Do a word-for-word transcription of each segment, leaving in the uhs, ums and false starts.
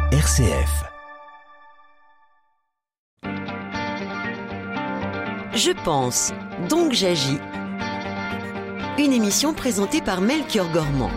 R C F. Je pense, donc j'agis. Une émission présentée par Melchior Gormand.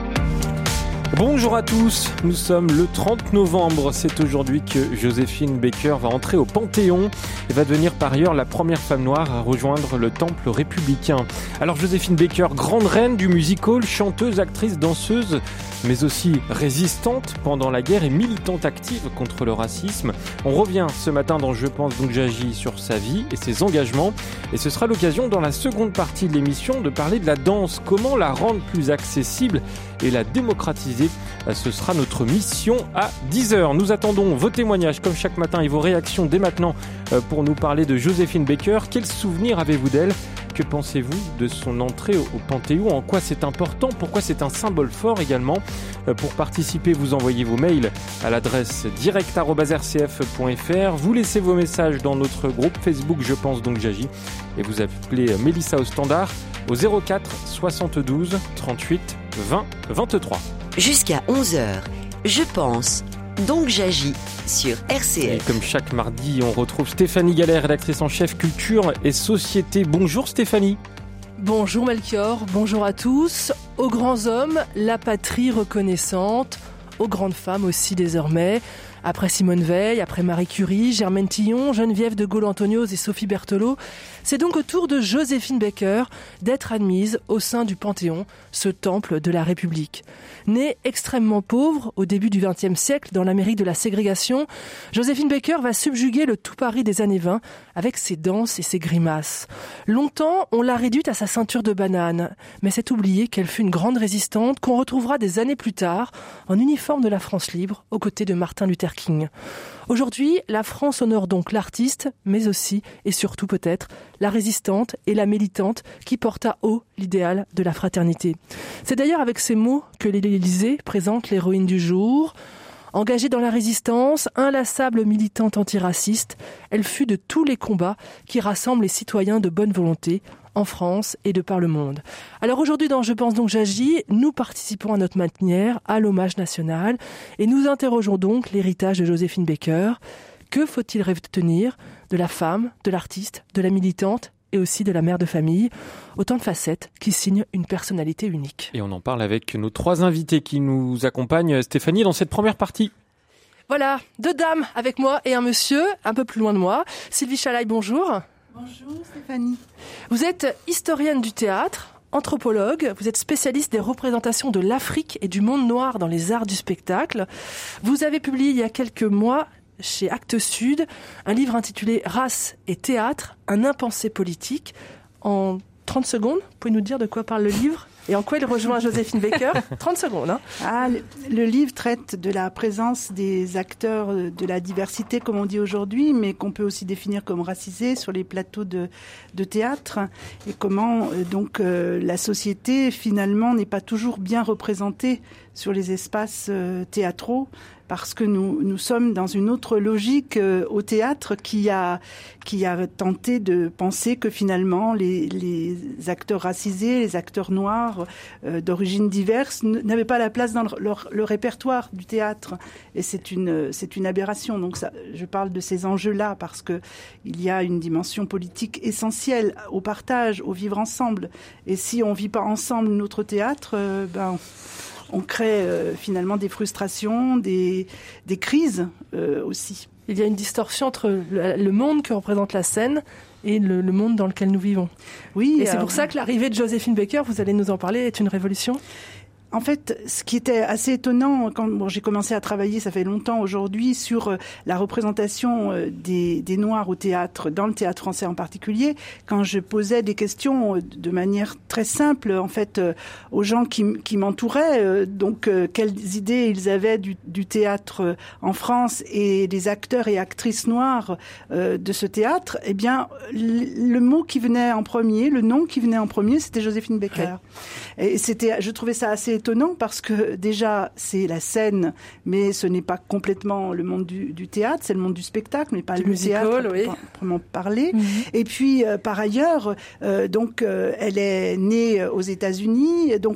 Bonjour à tous, nous sommes le trente novembre. C'est aujourd'hui que Joséphine Baker va entrer au Panthéon et va devenir par ailleurs la première femme noire à rejoindre le temple républicain. Alors Joséphine Baker, grande reine du music-hall, chanteuse, actrice, danseuse, mais aussi résistante pendant la guerre et militante active contre le racisme. On revient ce matin dans Je pense donc j'agis sur sa vie et ses engagements. Et ce sera l'occasion dans la seconde partie de l'émission de parler de la danse, comment la rendre plus accessible et la démocratiser. Ce sera notre mission à dix heures. Nous attendons vos témoignages comme chaque matin et vos réactions dès maintenant pour nous parler de Joséphine Baker. Quels souvenirs avez-vous d'elle ? Que pensez-vous de son entrée au Panthéon ? En quoi c'est important ? Pourquoi c'est un symbole fort également ? Pour participer, vous envoyez vos mails à l'adresse direct arobase r c f point f r. Vous laissez vos messages dans notre groupe Facebook Je pense donc j'agis. Et vous appelez Mélissa au standard au zéro quatre soixante-douze trente-huit vingt vingt-trois. Jusqu'à onze heures, Je pense, donc j'agis sur R C F. Et comme chaque mardi, on retrouve Stéphanie Galère, rédactrice en chef culture et société. Bonjour Stéphanie. Bonjour Melchior, bonjour à tous. Aux grands hommes, la patrie reconnaissante. Aux grandes femmes aussi désormais. Après Simone Veil, après Marie Curie, Germaine Tillon, Geneviève de Gaulle-Antonios et Sophie Berthelot, c'est donc au tour de Joséphine Baker d'être admise au sein du Panthéon, ce temple de la République. Née extrêmement pauvre au début du vingtième siècle dans l'Amérique de la ségrégation, Joséphine Baker va subjuguer le tout Paris des années vingt avec ses danses et ses grimaces. Longtemps, on l'a réduite à sa ceinture de banane, mais c'est oublier qu'elle fut une grande résistante qu'on retrouvera des années plus tard en uniforme de la France libre aux côtés de Martin Luther King. Aujourd'hui, la France honore donc l'artiste, mais aussi et surtout peut-être la résistante et la militante qui porta haut l'idéal de la fraternité. C'est d'ailleurs avec ces mots que l'Élysée présente l'héroïne du jour. Engagée dans la résistance, inlassable militante antiraciste, elle fut de tous les combats qui rassemblent les citoyens de bonne volonté en France et de par le monde. Alors aujourd'hui dans Je pense donc j'agis, nous participons à notre manière à l'hommage national et nous interrogeons donc l'héritage de Joséphine Baker. Que faut-il retenir de la femme, de l'artiste, de la militante et aussi de la mère de famille, autant de facettes qui signent une personnalité unique. Et on en parle avec nos trois invités qui nous accompagnent, Stéphanie, dans cette première partie. Voilà, deux dames avec moi et un monsieur, un peu plus loin de moi. Sylvie Chalaï, bonjour. Bonjour Stéphanie. Vous êtes historienne du théâtre, anthropologue, vous êtes spécialiste des représentations de l'Afrique et du monde noir dans les arts du spectacle. Vous avez publié il y a quelques mois chez Actes Sud, un livre intitulé « Race et théâtre, un impensé politique ». En trente secondes, vous pouvez nous dire de quoi parle le livre et en quoi il rejoint Joséphine Baker ? trente secondes. Hein. Ah, le, le livre traite de la présence des acteurs de la diversité, comme on dit aujourd'hui, mais qu'on peut aussi définir comme racisés sur les plateaux de, de théâtre, et comment euh, donc euh, la société finalement n'est pas toujours bien représentée sur les espaces euh, théâtraux, parce que nous, nous sommes dans une autre logique euh, au théâtre qui a, qui a tenté de penser que finalement les, les acteurs racisés, les acteurs noirs euh, d'origines diverses n'avaient pas la place dans le, leur, le répertoire du théâtre. Et c'est une, c'est une aberration. Donc ça, je parle de ces enjeux-là parce que il y a une dimension politique essentielle au partage, au vivre ensemble. Et si on vit pas ensemble notre théâtre, euh, ben... on crée euh, finalement des frustrations, des, des crises euh, aussi. Il y a une distorsion entre le, le monde que représente la scène et le, le monde dans lequel nous vivons. Oui. Et c'est pour ça que l'arrivée de Joséphine Baker, vous allez nous en parler, est une révolution ? En fait, ce qui était assez étonnant, quand bon, j'ai commencé à travailler, ça fait longtemps aujourd'hui, sur euh, la représentation euh, des, des Noirs au théâtre, dans le théâtre français en particulier, quand je posais des questions euh, de manière très simple, en fait, euh, aux gens qui, qui m'entouraient, euh, donc euh, quelles idées ils avaient du, du théâtre euh, en France et des acteurs et actrices noirs euh, de ce théâtre, eh bien, le, le mot qui venait en premier, le nom qui venait en premier, c'était Joséphine Baker. Ouais. Et c'était, je trouvais ça assez étonnant parce que déjà c'est la scène, mais ce n'est pas complètement le monde du, du théâtre, c'est le monde du spectacle, mais pas du le musical, théâtre, oui. proprement parler. Mm-hmm. Et puis euh, par ailleurs, euh, donc euh, elle est née aux États-Unis, donc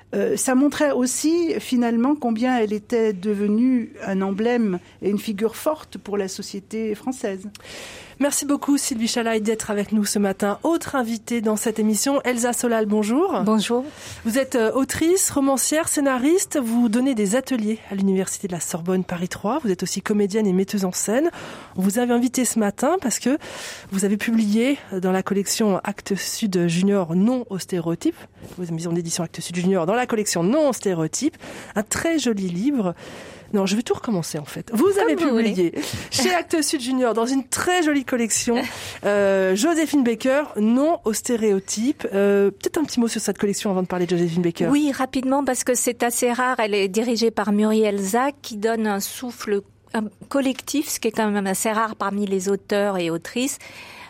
Euh, ça montrait aussi finalement combien elle était devenue un emblème et une figure forte pour la société française. Merci beaucoup Sylvie Chalaï d'être avec nous ce matin. Autre invitée dans cette émission, Elsa Solal, bonjour. Bonjour. Vous êtes autrice, romancière, scénariste, vous donnez des ateliers à l'Université de la Sorbonne Paris trois, vous êtes aussi comédienne et metteuse en scène. On vous avait invité ce matin parce que vous avez publié dans la collection Actes Sud Junior Non aux stéréotypes, vos maisons d'édition Actes Sud Junior dans la collection Non aux stéréotypes, un très joli livre. Non, je vais tout recommencer en fait. Vous Comme avez vous publié voulez. chez Actes Sud Junior dans une très jolie collection euh, Joséphine Baker, Non aux stéréotypes. Euh, peut-être un petit mot sur cette collection avant de parler de Joséphine Baker. Oui, rapidement parce que c'est assez rare. Elle est dirigée par Muriel Zack qui donne un souffle un collectif, ce qui est quand même assez rare parmi les auteurs et autrices.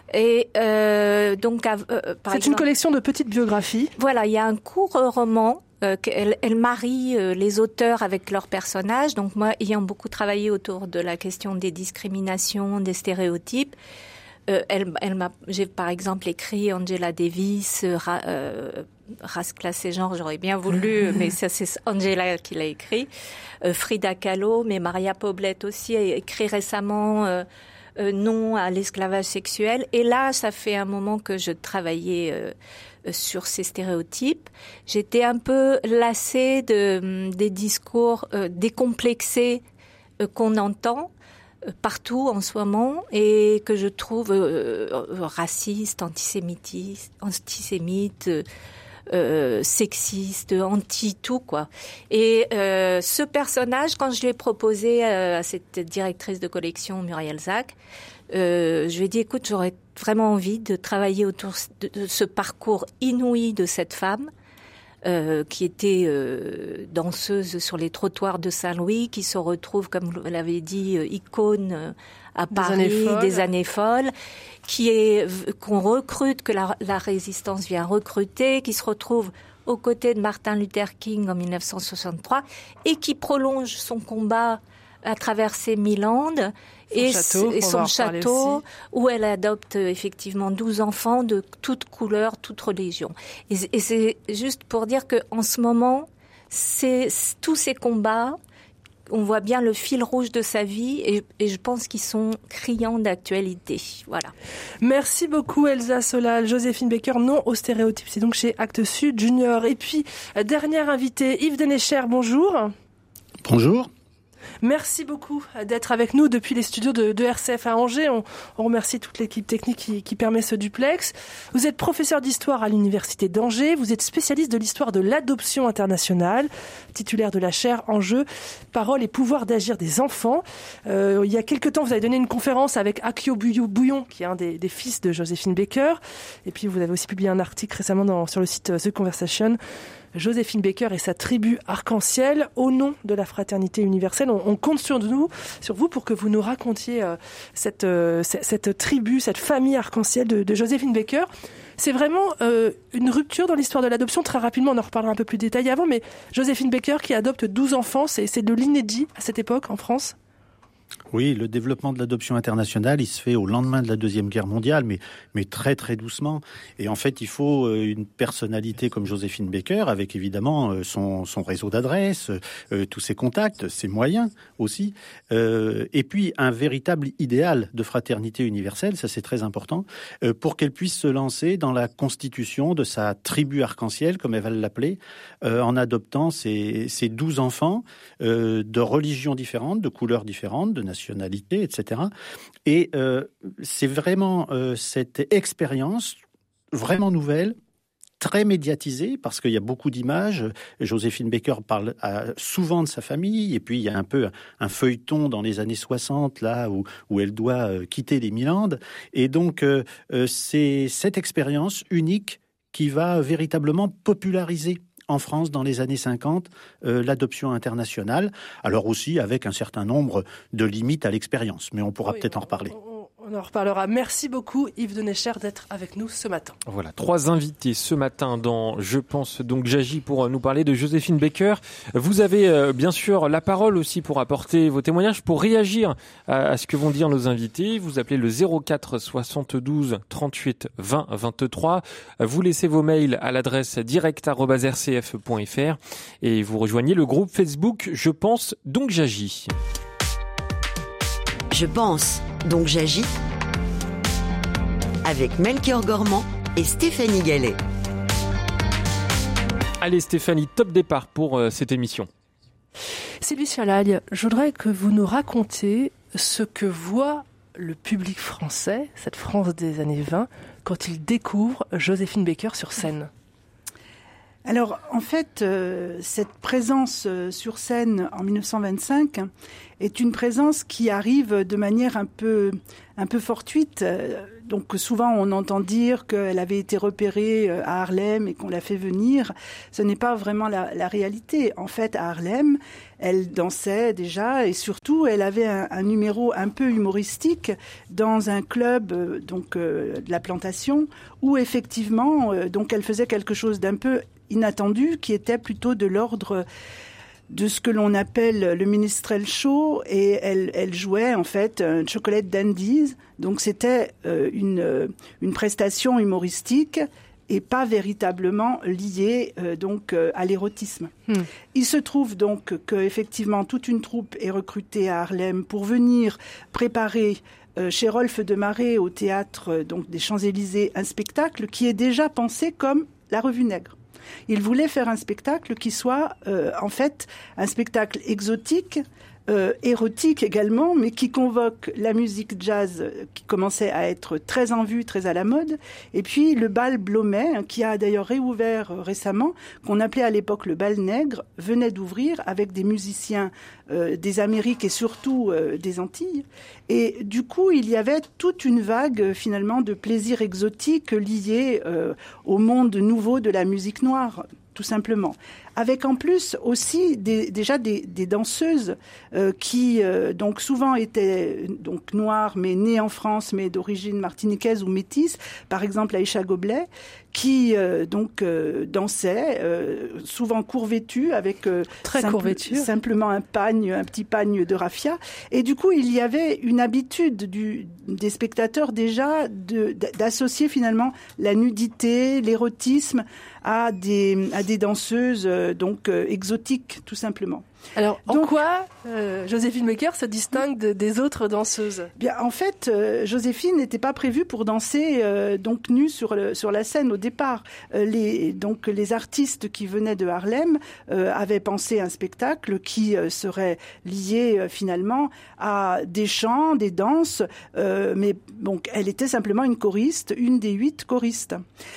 Et euh, donc, euh, par c'est exemple, une collection de petites biographies. Voilà, il y a un court roman. Euh, elle, elle marie euh, les auteurs avec leurs personnages. Donc moi, ayant beaucoup travaillé autour de la question des discriminations, des stéréotypes, euh, elle, elle m'a, j'ai par exemple écrit Angela Davis, euh, ra, euh, race, classe et genre. J'aurais bien voulu, mais ça c'est Angela qui l'a écrit. Euh, Frida Kahlo, mais Maria Poblet aussi a écrit récemment. Euh, Euh, non à l'esclavage sexuel. Et là, ça fait un moment que je travaillais euh, sur ces stéréotypes. J'étais un peu lassée de, des discours euh, décomplexés euh, qu'on entend euh, partout en ce moment et que je trouve euh, racistes, antisémites, antisémites euh, Euh, sexiste, anti-tout, quoi. Et euh, ce personnage, quand je l'ai proposé euh, à cette directrice de collection, Muriel Zack, euh, je lui ai dit, écoute, j'aurais vraiment envie de travailler autour de, de ce parcours inouï de cette femme, euh, qui était euh, danseuse sur les trottoirs de Saint-Louis, qui se retrouve, comme vous l'avez dit, euh, icône euh, à Paris, des années, des années folles, qui est qu'on recrute, que la, la résistance vient recruter, qui se retrouve aux côtés de Martin Luther King en dix-neuf cent soixante-trois et qui prolonge son combat à travers ses Milandes et château, et son château où elle adopte effectivement douze enfants de toutes couleurs, toutes religions. Et, et c'est juste pour dire que en ce moment, c'est tous ces combats, on voit bien le fil rouge de sa vie et, et je pense qu'ils sont criants d'actualité. Voilà. Merci beaucoup Elsa Solal. Joséphine Baker, Non aux stéréotypes. C'est donc chez Actes Sud Junior. Et puis, dernière invitée, Yves Denecher, bonjour. Bonjour. Merci beaucoup d'être avec nous depuis les studios de, de R C F à Angers. On, on remercie toute l'équipe technique qui, qui permet ce duplex. Vous êtes professeur d'histoire à l'université d'Angers. Vous êtes spécialiste de l'histoire de l'adoption internationale, titulaire de la chaire Enjeux, Parole et pouvoir d'agir des enfants. Euh, il y a quelque temps, vous avez donné une conférence avec Akio Bouillon, qui est un des, des fils de Joséphine Baker. Et puis, vous avez aussi publié un article récemment dans, sur le site The Conversation. Joséphine Baker et sa tribu arc-en-ciel au nom de la fraternité universelle. On, on compte sur nous, sur vous pour que vous nous racontiez euh, cette, euh, cette, cette tribu, cette famille arc-en-ciel de, de Joséphine Baker. C'est vraiment euh, une rupture dans l'histoire de l'adoption. Très rapidement, on en reparlera un peu plus détaillé avant, mais Joséphine Baker qui adopte douze enfants, c'est, c'est de l'inédit à cette époque en France. Oui, le développement de l'adoption internationale, il se fait au lendemain de la Deuxième Guerre mondiale, mais, mais très très doucement. Et en fait, il faut une personnalité comme Joséphine Baker, avec évidemment son, son réseau d'adresses, euh, tous ses contacts, ses moyens aussi, euh, et puis un véritable idéal de fraternité universelle, ça c'est très important, euh, pour qu'elle puisse se lancer dans la constitution de sa tribu arc-en-ciel, comme elle va l'appeler, euh, en adoptant ses, ses douze enfants euh, de religions différentes, de couleurs différentes, de nationalité, et cetera. Et euh, c'est vraiment euh, cette expérience vraiment nouvelle, très médiatisée, parce qu'il y a beaucoup d'images. Joséphine Baker parle à, souvent de sa famille, et puis il y a un peu un feuilleton dans les années soixante, là, où, où elle doit euh, quitter les Milandes. Et donc, euh, euh, c'est cette expérience unique qui va véritablement populariser en France, dans les années cinquante, euh, l'adoption internationale, alors aussi avec un certain nombre de limites à l'expérience, mais on pourra oui, peut-être en reparler. On, on, On en reparlera. Merci beaucoup Yves Denecher d'être avec nous ce matin. Voilà, trois invités ce matin dans Je pense donc j'agis pour nous parler de Joséphine Baker. Vous avez euh, bien sûr la parole aussi pour apporter vos témoignages, pour réagir à, à ce que vont dire nos invités. Vous appelez le zéro quatre soixante-douze trente-huit vingt vingt-trois. Vous laissez vos mails à l'adresse direct arobase r c f point f r et vous rejoignez le groupe Facebook Je pense donc j'agis. Je pense, donc j'agis avec Melchior Gormand et Stéphanie Gallet. Allez Stéphanie, top départ pour euh, cette émission. Sylvie Chalaille, je voudrais que vous nous racontiez ce que voit le public français, cette France des années vingt, quand il découvre Joséphine Baker sur scène. Alors, en fait, euh, cette présence euh, sur scène en dix-neuf cent vingt-cinq est une présence qui arrive de manière un peu, un peu fortuite. Euh, donc, souvent, on entend dire qu'elle avait été repérée euh, à Harlem et qu'on l'a fait venir. Ce n'est pas vraiment la, la réalité. En fait, à Harlem, elle dansait déjà et surtout, elle avait un, un numéro un peu humoristique dans un club euh, donc euh, de la Plantation où effectivement, euh, donc elle faisait quelque chose d'un peu inattendu, qui était plutôt de l'ordre de ce que l'on appelle le minstrel show, et elle, elle jouait en fait un chocolate dandies, donc c'était euh, une, une prestation humoristique et pas véritablement liée euh, donc euh, à l'érotisme. Hmm. Il se trouve donc que effectivement toute une troupe est recrutée à Harlem pour venir préparer euh, chez Rolf de Marais au théâtre euh, donc des Champs-Élysées un spectacle qui est déjà pensé comme la Revue Nègre. Il voulait faire un spectacle qui soit euh, en fait un spectacle exotique, euh, érotique également, mais qui convoque la musique jazz euh, qui commençait à être très en vue, très à la mode, et puis le bal Blomet, hein, qui a d'ailleurs réouvert euh, récemment, qu'on appelait à l'époque le bal nègre, venait d'ouvrir avec des musiciens euh, des Amériques et surtout euh, des Antilles. Et du coup, il y avait toute une vague euh, finalement de plaisirs exotiques liés euh, au monde nouveau de la musique noire, tout simplement. Avec en plus aussi des, déjà des, des danseuses euh, qui euh, donc souvent étaient donc noires mais nées en France mais d'origine martiniquaise ou métisse, par exemple Aïcha Goblet, qui euh, donc euh, dansait euh, souvent court vêtue avec euh, très simple, court vêtue. simplement un pagne, un petit pagne de raffia. Et du coup, il y avait une habitude du, des spectateurs déjà de, d'associer finalement la nudité, l'érotisme à des, à des danseuses euh, donc euh, exotiques, tout simplement. Alors, donc, en quoi euh, Joséphine Baker se distingue de, des autres danseuses ? Bien, en fait, euh, Joséphine n'était pas prévue pour danser euh, donc nue sur le, sur la scène au départ. Euh, les donc les artistes qui venaient de Harlem euh, avaient pensé un spectacle qui euh, serait lié euh, finalement à des chants, des danses, euh, mais bon, elle était simplement une choriste, une des huit choristes.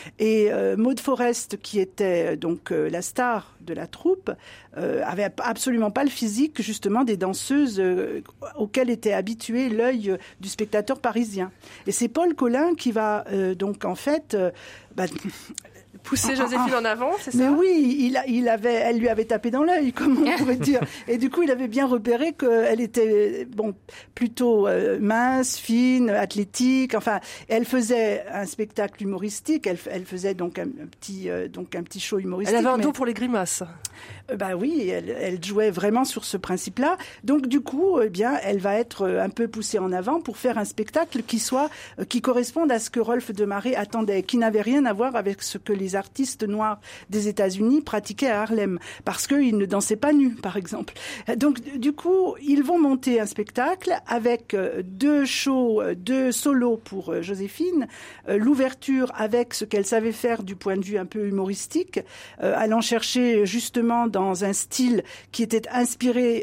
Et euh, Maud Forrest, qui était donc euh, la star de la troupe, euh, avait absolument pas le physique justement des danseuses euh, auxquelles était habitué l'œil euh, du spectateur parisien. Et c'est Paul Colin qui va euh, donc en fait euh, bah, pousser Joséphine en avant, c'est ça ? Mais oui, il, a, il avait, elle lui avait tapé dans l'œil, comme on pourrait dire. Et du coup, il avait bien repéré qu'elle était bon, plutôt euh, mince, fine, athlétique. Enfin, elle faisait un spectacle humoristique. Elle, elle faisait donc un, un petit, euh, donc un petit show humoristique. Elle avait un mais... don pour les grimaces. Euh, bah oui, elle, elle jouait vraiment sur ce principe-là. Donc du coup, eh bien, elle va être un peu poussée en avant pour faire un spectacle qui soit, euh, qui corresponde à ce que Rolf de Marais attendait, qui n'avait rien à voir avec ce que les artistes noirs des États-Unis pratiquaient à Harlem, parce qu'ils ne dansaient pas nus, par exemple. Donc, du coup, ils vont monter un spectacle avec deux shows, deux solos pour Joséphine, l'ouverture avec ce qu'elle savait faire du point de vue un peu humoristique, allant chercher justement dans un style qui était inspiré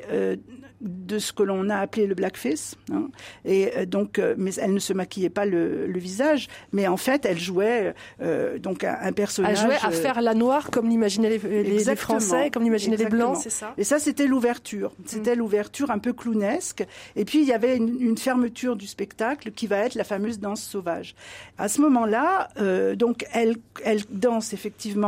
de ce que l'on a appelé le blackface, hein. Et euh, donc, euh, mais elle ne se maquillait pas le, le visage, mais en fait, elle jouait euh, donc un, un personnage. Elle jouait à faire la noire comme l'imaginaient les, les, les Français, comme l'imaginaient les Blancs, c'est ça. Et ça, c'était l'ouverture. C'était mmh. l'ouverture un peu clownesque. Et puis, il y avait une, une fermeture du spectacle qui va être la fameuse danse sauvage. À ce moment-là, euh, donc, elle, elle danse effectivement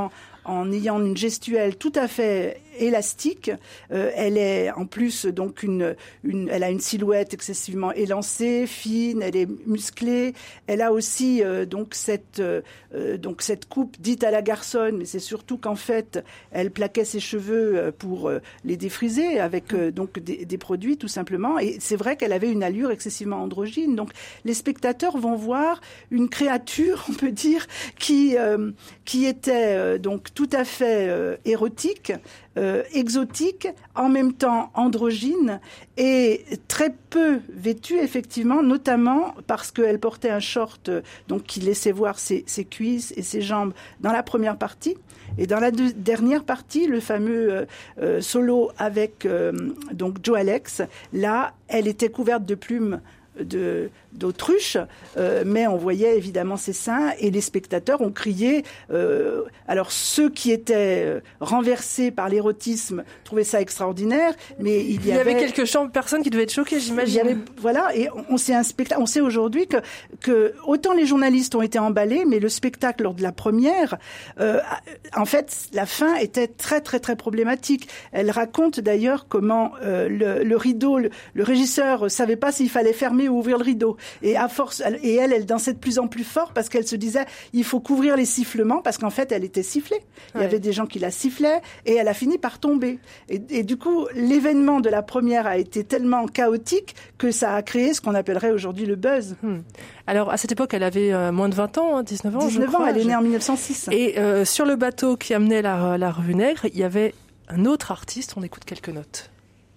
en ayant une gestuelle tout à fait élastique. Euh, elle est en plus donc une, une, elle a une silhouette excessivement élancée, fine, elle est musclée. Elle a aussi euh, donc cette euh, donc cette coupe dite à la garçonne, mais c'est surtout qu'en fait elle plaquait ses cheveux pour euh, les défriser avec euh, donc des, des produits tout simplement. Et c'est vrai qu'elle avait une allure excessivement androgyne. Donc les spectateurs vont voir une créature, on peut dire, qui euh, qui était euh, donc tout à fait euh, érotique. Euh, exotique, en même temps androgyne et très peu vêtue effectivement, notamment parce qu'elle portait un short euh, donc qui laissait voir ses, ses cuisses et ses jambes dans la première partie. Et dans la deux, dernière partie, le fameux euh, euh, solo avec euh, donc Joe Alex, là, elle était couverte de plumes de d'autruche, euh, mais on voyait évidemment ses seins et les spectateurs ont crié. Euh, alors ceux qui étaient euh, renversés par l'érotisme trouvaient ça extraordinaire, mais il y, il y avait, avait quelques personnes qui devaient être choquées, j'imagine. Il y avait, voilà, et on, on sait un spectacle. On sait aujourd'hui que que autant les journalistes ont été emballés, mais le spectacle lors de la première, euh, en fait, la fin était très très très problématique. Elle raconte d'ailleurs comment euh, le, le rideau, le, le régisseur savait pas s'il fallait fermer ou ouvrir le rideau. Et à force, et elle, elle dansait de plus en plus fort parce qu'elle se disait, il faut couvrir les sifflements parce qu'en fait, elle était sifflée. Il ouais. y avait des gens qui la sifflaient et elle a fini par tomber. Et, et du coup, l'événement de la première a été tellement chaotique que ça a créé ce qu'on appellerait aujourd'hui le buzz. Hmm. Alors, à cette époque, elle avait euh, moins de vingt ans, hein, dix-neuf ans, dix-neuf je crois. ans, elle est née en mille neuf cent six. Et euh, sur le bateau qui amenait la, la Revue Nègre, il y avait un autre artiste. On écoute quelques notes.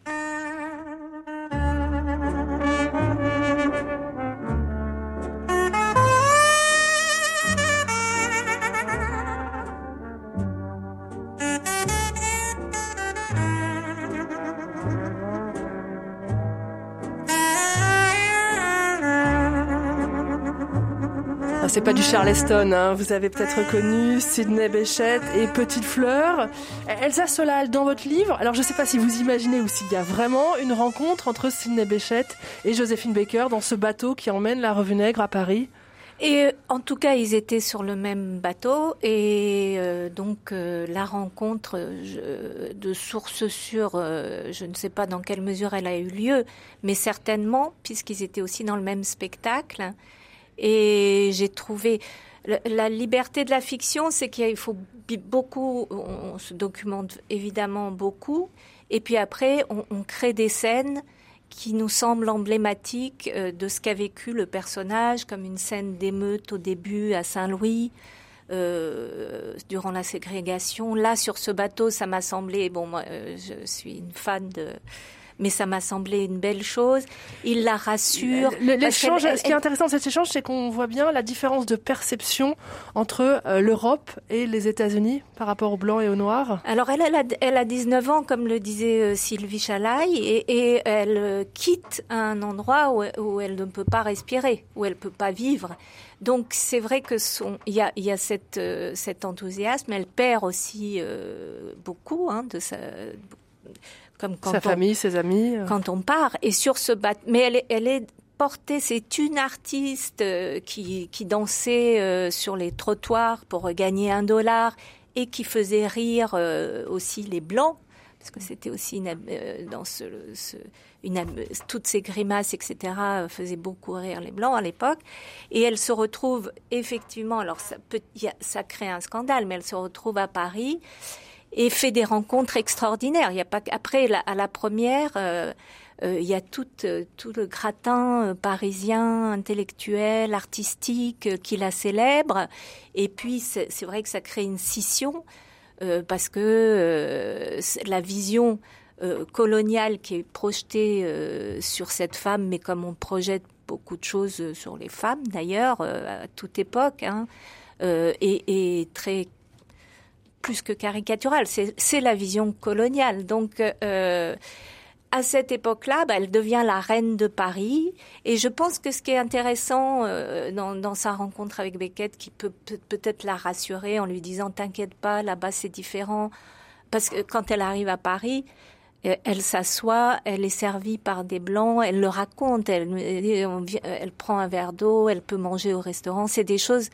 C'est pas du Charleston, hein. Vous avez peut-être reconnu Sidney Bechet et Petite Fleur. Elsa Solal, dans votre livre, alors je sais pas si vous imaginez ou s'il y a vraiment une rencontre entre Sidney Bechet et Joséphine Baker dans ce bateau qui emmène la Revue Nègre à Paris. Et en tout cas, ils étaient sur le même bateau et euh, donc euh, la rencontre je, de source sûre, euh, je ne sais pas dans quelle mesure elle a eu lieu, mais certainement, puisqu'ils étaient aussi dans le même spectacle. Et j'ai trouvé la liberté de la fiction, c'est qu'il faut beaucoup, on se documente évidemment beaucoup, et puis après on, on crée des scènes qui nous semblent emblématiques de ce qu'a vécu le personnage, comme une scène d'émeute au début à Saint-Louis, euh, durant la ségrégation. Là, sur ce bateau, ça m'a semblé, bon, moi, je suis une fan de... mais ça m'a semblé une belle chose. Il la rassure. Le, l'échange, elle, ce qui est intéressant de cet échange, c'est qu'on voit bien la différence de perception entre euh, l'Europe et les États-Unis par rapport aux Blancs et aux Noirs. Alors, elle, elle, a, elle a dix-neuf ans, comme le disait euh, Sylvie Chalaï, et, et elle euh, quitte un endroit où, où elle ne peut pas respirer, où elle ne peut pas vivre. Donc, c'est vrai que son, il y a, il y a cette, euh, cet enthousiasme. Elle perd aussi euh, beaucoup hein, de sa... Comme quand sa on, famille, ses amis. Quand on part. Et sur ce bateau, mais elle est, elle est portée, c'est une artiste euh, qui, qui dansait euh, sur les trottoirs pour gagner un dollar et qui faisait rire euh, aussi les Blancs, parce que c'était aussi une, euh, dans ce, ce, une, toutes ces grimaces, et cetera, faisaient beaucoup rire les Blancs à l'époque. Et elle se retrouve effectivement, alors ça, peut, y a, ça crée un scandale, mais elle se retrouve à Paris et fait des rencontres extraordinaires. Il y a pas après la, à la première, euh, euh, il y a tout, euh, tout le gratin euh, parisien, intellectuel, artistique euh, qui la célèbre. Et puis c'est, c'est vrai que ça crée une scission euh, parce que euh, la vision euh, coloniale qui est projetée euh, sur cette femme, mais comme on projette beaucoup de choses sur les femmes d'ailleurs euh, à toute époque, hein, euh, et, et très plus que caricatural, c'est, c'est la vision coloniale. Donc, euh, à cette époque-là, bah, elle devient la reine de Paris. Et je pense que ce qui est intéressant euh, dans, dans sa rencontre avec Beckett, qui peut, peut peut-être la rassurer en lui disant « T'inquiète pas, là-bas c'est différent ». Parce que quand elle arrive à Paris, elle s'assoit, elle est servie par des Blancs, elle le raconte, elle, elle, elle prend un verre d'eau, elle peut manger au restaurant. C'est des choses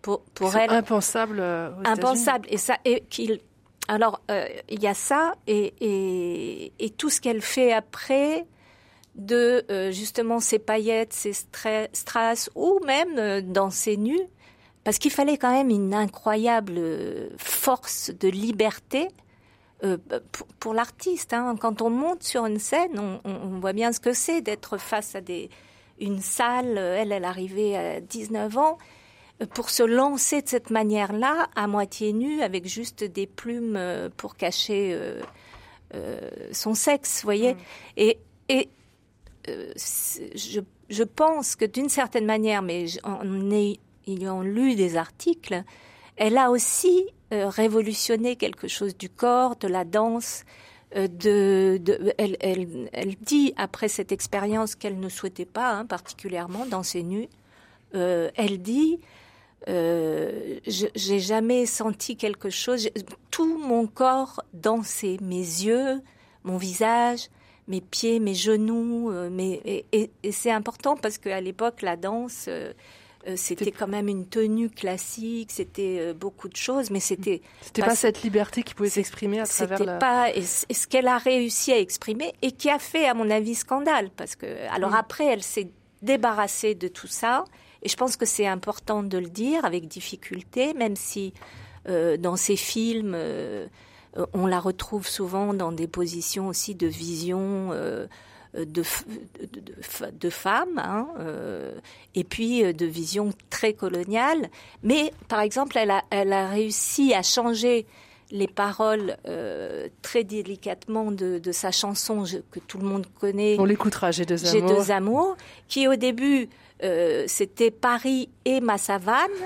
pour, pour C'est elle impensable. Euh, aux impensable. Et ça, et qu'il, alors euh, il y a ça et, et, et tout ce qu'elle fait après de euh, justement ses paillettes, ses stra- strass ou même euh, dans ses nus, parce qu'il fallait quand même une incroyable force de liberté. Euh, pour, pour l'artiste, hein. Quand on monte sur une scène, on, on, on voit bien ce que c'est d'être face à des, une salle. Elle, elle arrivait à dix-neuf ans pour se lancer de cette manière-là, à moitié nue, avec juste des plumes pour cacher euh, euh, son sexe, vous voyez. Mmh. Et, et euh, je, je pense que d'une certaine manière, mais en ayant lu des articles, elle a aussi Euh, révolutionner quelque chose du corps, de la danse. Euh, de, de, elle, elle, elle dit, après cette expérience qu'elle ne souhaitait pas, hein, particulièrement danser nue, euh, elle dit euh, je, j'ai jamais senti quelque chose, tout mon corps dansait, mes yeux, mon visage, mes pieds, mes genoux, euh, mes, et, et, et c'est important parce qu'à l'époque, la danse... Euh, C'était quand même une tenue classique, c'était beaucoup de choses, mais c'était... C'était pas, pas cette liberté qui pouvait s'exprimer à travers c'était la... pas et ce qu'elle a réussi à exprimer et qui a fait, à mon avis, scandale. Parce que, alors mmh. après, elle s'est débarrassée de tout ça. Et je pense que c'est important de le dire avec difficulté, même si euh, dans ces films, euh, on la retrouve souvent dans des positions aussi de vision... Euh, De, de, de, de femmes, hein, euh, et puis de vision très coloniale. Mais, par exemple, elle a, elle a réussi à changer les paroles euh, très délicatement de, de sa chanson je, que tout le monde connaît. On l'écoutera, J'ai deux amours. J'ai deux amours, qui au début, euh, c'était Paris et ma savane.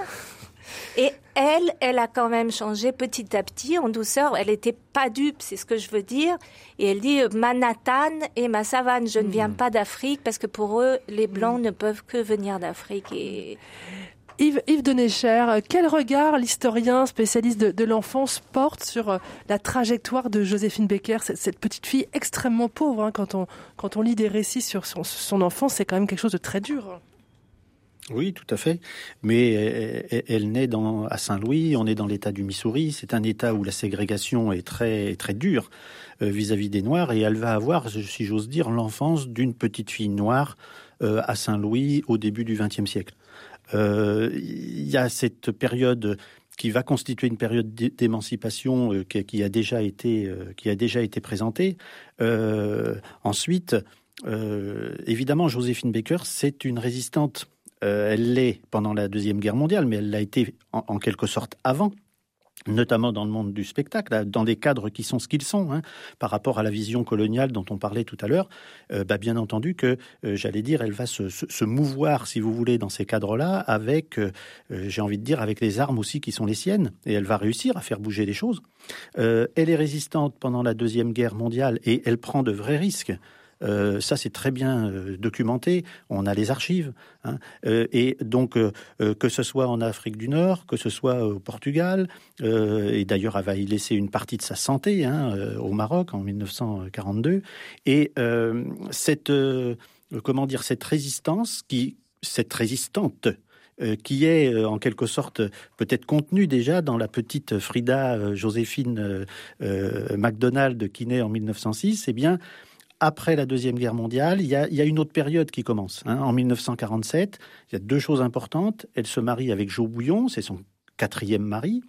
Et elle, elle a quand même changé petit à petit, en douceur. Elle n'était pas dupe, c'est ce que je veux dire. Et elle dit Manhattan et ma savane. Je mmh. ne viens pas d'Afrique parce que pour eux, les Blancs mmh. ne peuvent que venir d'Afrique. Et... Yves, Yves Denecher, quel regard l'historien spécialiste de, de l'enfance porte sur la trajectoire de Joséphine Baker, cette, cette petite fille extrêmement pauvre, hein, quand on, quand on lit des récits sur son, son enfance, c'est quand même quelque chose de très dur. Oui, tout à fait. Mais elle, elle naît dans, à Saint-Louis, on est dans l'État du Missouri. C'est un État où la ségrégation est très, très dure euh, vis-à-vis des Noirs. Et elle va avoir, si j'ose dire, l'enfance d'une petite fille noire euh, à Saint-Louis au début du vingtième siècle. Euh, il y a cette période qui va constituer une période d'émancipation euh, qui, qui a déjà été, euh, qui a déjà été présentée. Euh, ensuite, euh, évidemment, Joséphine Baker, c'est une résistante. Euh, elle l'est pendant la Deuxième Guerre mondiale, mais elle l'a été en, en quelque sorte avant, notamment dans le monde du spectacle, dans des cadres qui sont ce qu'ils sont, hein, par rapport à la vision coloniale dont on parlait tout à l'heure. Euh, bah, bien entendu que, euh, j'allais dire, elle va se, se, se mouvoir, si vous voulez, dans ces cadres-là, avec, euh, j'ai envie de dire, avec les armes aussi qui sont les siennes, et elle va réussir à faire bouger les choses. Euh, elle est résistante pendant la Deuxième Guerre mondiale, et elle prend de vrais risques. Euh, ça, c'est très bien euh, documenté. On a les archives. Hein. Euh, et donc, euh, euh, que ce soit en Afrique du Nord, que ce soit au Portugal, euh, et d'ailleurs, elle va y laisser une partie de sa santé hein, euh, au Maroc en dix-neuf cent quarante-deux. Et euh, cette, euh, comment dire, cette résistance, qui, cette résistante, Euh, qui est euh, en quelque sorte peut-être contenue déjà dans la petite Frida euh, Joséphine euh, euh, MacDonald qui naît en dix-neuf cent six, eh bien, après la Deuxième Guerre mondiale, il y a, il y a une autre période qui commence. Hein. En dix-neuf cent quarante-sept, il y a deux choses importantes. Elle se marie avec Joe Bouillon, c'est son quatrième mari.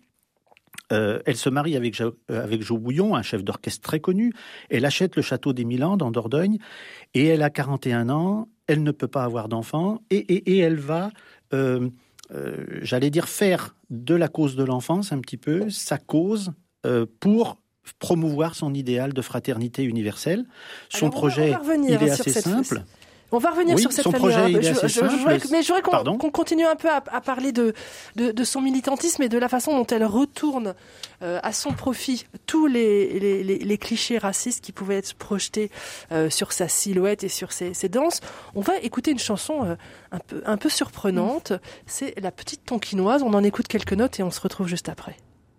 Euh, elle se marie avec, euh, avec Joe Bouillon, un chef d'orchestre très connu. Elle achète le château des Mille Ans dans Dordogne et elle a quarante et un ans. Elle ne peut pas avoir d'enfant et, et, et elle va, euh, euh, j'allais dire, faire de la cause de l'enfance un petit peu sa cause euh, pour promouvoir son idéal de fraternité universelle. Son Alors, projet, il est assez simple. F... On va revenir oui, sur cette son famille. projet, il est je, assez je, simple. Je voudrais, mais je voudrais qu'on, qu'on continue un peu à, à parler de, de, de son militantisme et de la façon dont elle retourne euh, à son profit tous les, les, les, les clichés racistes qui pouvaient être projetés euh, sur sa silhouette et sur ses, ses danses. On va écouter une chanson euh, un peu, un peu surprenante. Mmh. C'est La Petite Tonkinoise. On en écoute quelques notes et on se retrouve juste après.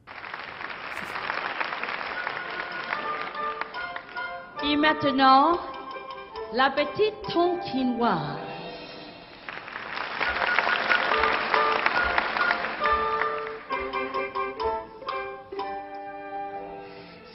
Et maintenant, La Petite Tonkinoise.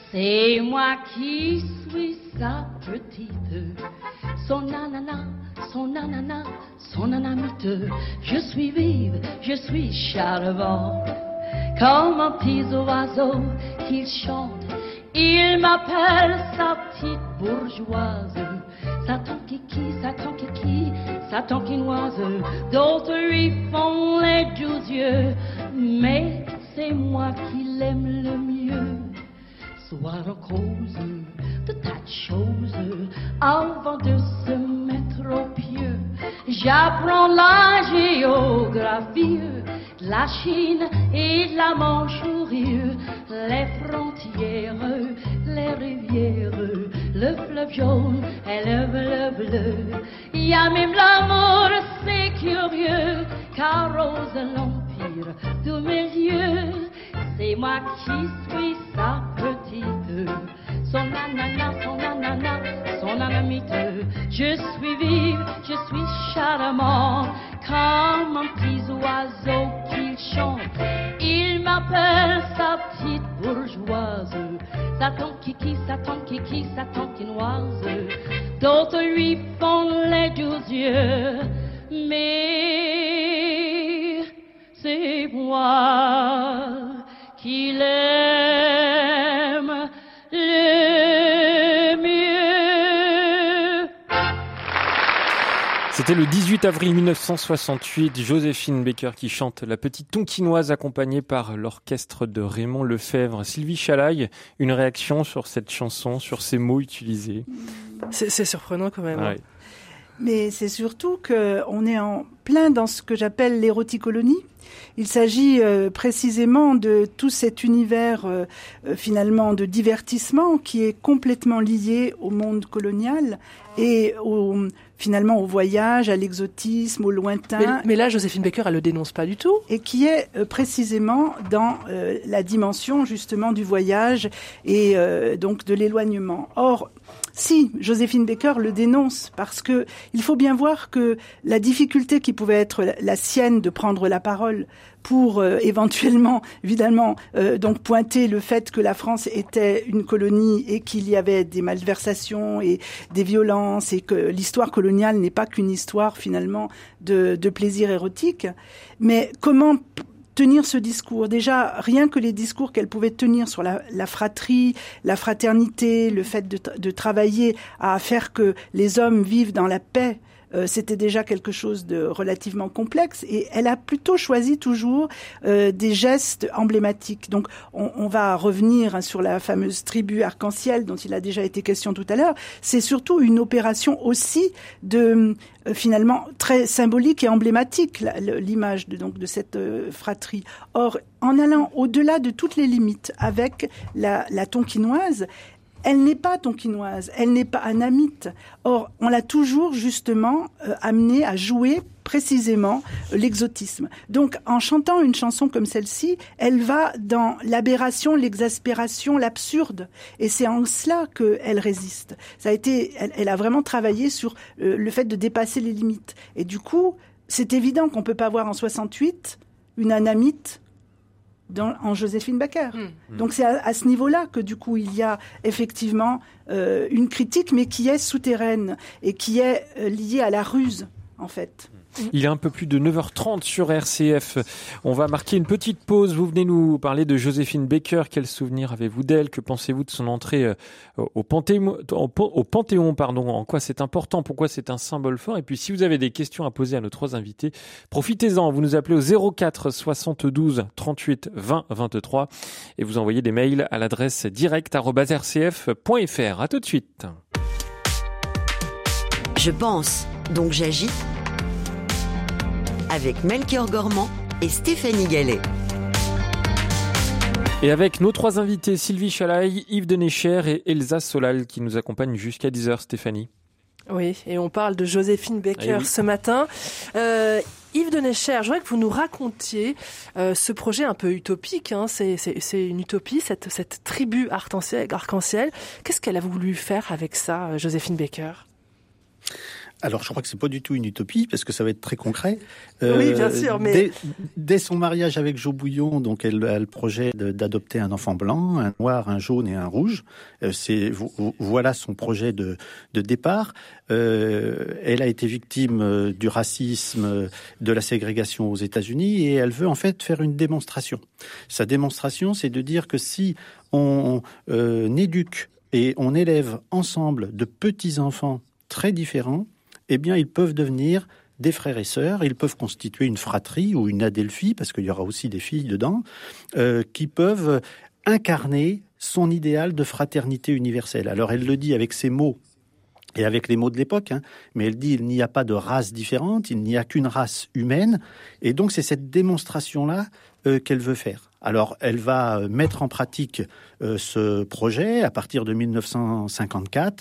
C'est moi qui suis sa petite, son nanana, son nanana, son nanamite. Je suis vive, je suis charmante, comme un petit oiseau qu'il chante. Il m'appelle sa petite bourgeoise, sa kiki, sa kiki, sa tankinoise. D'autres lui font les doux yeux, mais c'est moi qui l'aime le mieux. Soir en cause de tas de choses avant de se mettre au pied. J'apprends la géographie, la Chine et la Mandchourie, les frontières, les rivières, le fleuve jaune et le bleu bleu. Il y a même l'amour, c'est curieux, car rose l'empire de mes yeux. C'est moi qui suis sa petite, son nanana, son nanana, son nanamite. Je suis vive, je suis charmante, comme un petit oiseau qui chante. Il m'appelle sa petite bourgeoise, sa kiki, sa kiki, sa tankinoise. D'autres lui font les doux yeux, mais c'est moi qui l'aime le mieux. C'était le dix-huit avril mille neuf cent soixante-huit, Joséphine Baker qui chante La Petite Tonkinoise accompagnée par l'orchestre de Raymond Lefebvre. Sylvie Chalaille, une réaction sur cette chanson, sur ces mots utilisés? C'est, c'est surprenant quand même. Ouais. Mais c'est surtout qu'on est en plein dans ce que j'appelle l'éroticolonie. Il s'agit euh, précisément de tout cet univers euh, euh, finalement de divertissement qui est complètement lié au monde colonial et au, finalement au voyage, à l'exotisme, au lointain. Mais, mais là, Joséphine Baker, elle le dénonce pas du tout. Et qui est euh, précisément dans euh, la dimension justement du voyage et euh, donc de l'éloignement. Or, si Joséphine Baker le dénonce, parce que il faut bien voir que la difficulté qui pouvait être la, la sienne de prendre la parole pour euh, éventuellement, évidemment, euh, donc pointer le fait que la France était une colonie et qu'il y avait des malversations et des violences et que l'histoire coloniale n'est pas qu'une histoire finalement de, de plaisir érotique. Mais comment tenir ce discours? Déjà, rien que les discours qu'elle pouvait tenir sur la, la fratrie, la fraternité, le fait de, de travailler à faire que les hommes vivent dans la paix, Euh, c'était déjà quelque chose de relativement complexe et elle a plutôt choisi toujours euh, des gestes emblématiques. Donc on, on va revenir hein, sur la fameuse tribu arc-en-ciel dont il a déjà été question tout à l'heure. C'est surtout une opération aussi de euh, finalement très symbolique et emblématique, la, l'image de, donc de cette euh, fratrie. Or, en allant au-delà de toutes les limites avec la, la tonkinoise, elle n'est pas tonkinoise, elle n'est pas anamite. Or, on l'a toujours justement euh, amenée à jouer précisément euh, l'exotisme. Donc, en chantant une chanson comme celle-ci, elle va dans l'aberration, l'exaspération, l'absurde. Et c'est en cela qu'elle résiste. Ça a été, elle, elle a vraiment travaillé sur euh, le fait de dépasser les limites. Et du coup, c'est évident qu'on peut pas voir en soixante-huit une anamite Dans, en Joséphine Baker. Mmh. Donc c'est à, à ce niveau-là que du coup il y a effectivement euh, une critique, mais qui est souterraine et qui est euh, liée à la ruse en fait. Il est un peu plus de neuf heures trente sur R C F. On va marquer une petite pause. Vous venez nous parler de Joséphine Baker. Quel souvenir avez-vous d'elle? Que pensez-vous de son entrée au Panthéon, au Panthéon, pardon. En quoi c'est important? Pourquoi c'est un symbole fort? Et puis, si vous avez des questions à poser à nos trois invités, profitez-en. Vous nous appelez au zéro quatre soixante-douze trente-huit vingt vingt-trois et vous envoyez des mails à l'adresse direct arobase r c f point f r. À tout de suite. Je pense, donc j'agis. Avec Melchior Gormand et Stéphanie Gallet. Et avec nos trois invités, Sylvie Chalaille, Yves Denecher et Elsa Solal qui nous accompagnent jusqu'à dix heures, Stéphanie. Oui, et on parle de Joséphine Baker eh oui. ce matin. Euh, Yves Denecher, je voudrais que vous nous racontiez euh, ce projet un peu utopique. Hein. C'est, c'est, c'est une utopie, cette, cette tribu arc-en-ciel, arc-en-ciel. Qu'est-ce qu'elle a voulu faire avec ça, Joséphine Baker ? Alors, je crois que c'est pas du tout une utopie, parce que ça va être très concret. Euh, oui, bien sûr, mais... Dès, dès son mariage avec Jo Bouillon, donc, elle a le projet de, d'adopter un enfant blanc, un noir, un jaune et un rouge. Euh, c'est, voilà son projet de, de départ. Euh, elle a été victime du racisme, de la ségrégation aux États-Unis, et elle veut en fait faire une démonstration. Sa démonstration, c'est de dire que si on euh, éduque et on élève ensemble de petits-enfants très différents, eh bien, ils peuvent devenir des frères et sœurs, ils peuvent constituer une fratrie ou une adelphie, parce qu'il y aura aussi des filles dedans, euh, qui peuvent incarner son idéal de fraternité universelle. Alors, elle le dit avec ces mots, et avec les mots de l'époque, hein, mais elle dit il n'y a pas de race différente, il n'y a qu'une race humaine, et donc c'est cette démonstration-là euh, qu'elle veut faire. Alors, elle va mettre en pratique euh, ce projet à partir de mille neuf cent cinquante-quatre,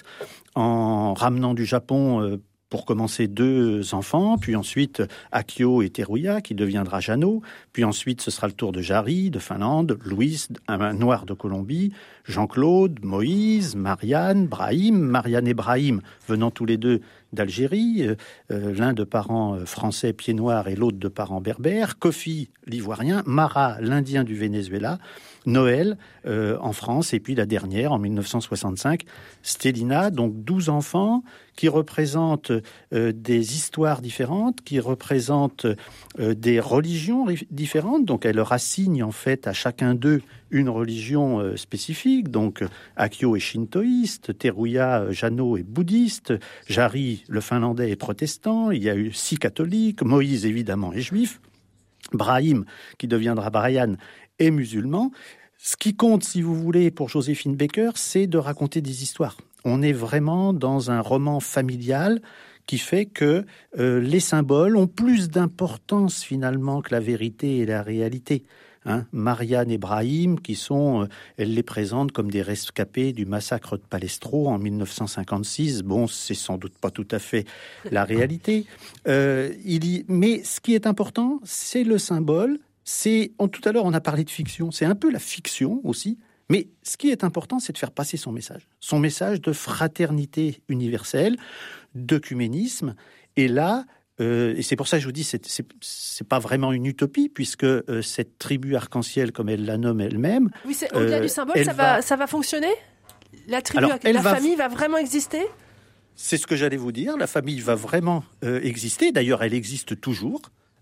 en ramenant du Japon euh, pour commencer deux enfants, puis ensuite Akio et Teruya, qui deviendra Jano, puis ensuite ce sera le tour de Jari, de Finlande, Louis, un noir de Colombie, Jean-Claude, Moïse, Marianne, Brahim, Marianne et Brahim venant tous les deux d'Algérie, euh, l'un de parents français pieds noirs et l'autre de parents berbères, Kofi, l'ivoirien, Mara, l'indien du Venezuela, Noël euh, en France, et puis la dernière, en mille neuf cent soixante-cinq, Stélina, donc douze enfants qui représentent euh, des histoires différentes, qui représentent euh, des religions différentes, donc elle leur assigne en fait à chacun d'eux une religion euh, spécifique, donc Akio est shintoïste, Teruya, Jano est bouddhiste, Jari, le finlandais, est protestant, il y a eu six catholiques, Moïse évidemment est juif, Brahim, qui deviendra Brian, est musulman. Ce qui compte, si vous voulez, pour Joséphine Baker, c'est de raconter des histoires. On est vraiment dans un roman familial qui fait que euh, les symboles ont plus d'importance finalement que la vérité et la réalité. Hein, Marianne et Brahim, qui sont, euh, elle les présente comme des rescapés du massacre de Palestro en mille neuf cent cinquante-six. Bon, c'est sans doute pas tout à fait la réalité. Euh, il y... Mais ce qui est important, c'est le symbole. C'est, on, tout à l'heure, on a parlé de fiction. C'est un peu la fiction aussi. Mais ce qui est important, c'est de faire passer son message. Son message de fraternité universelle, d'œcuménisme. Et là, Euh, et c'est pour ça que je vous dis, c'est, c'est, c'est pas vraiment une utopie, puisque euh, cette tribu arc-en-ciel, comme elle la nomme elle-même... Oui, c'est au-delà euh, du symbole, ça va, va, ça va fonctionner ? La tribu, Alors, la va, famille va vraiment exister ? C'est ce que j'allais vous dire, la famille va vraiment euh, exister, d'ailleurs elle existe toujours.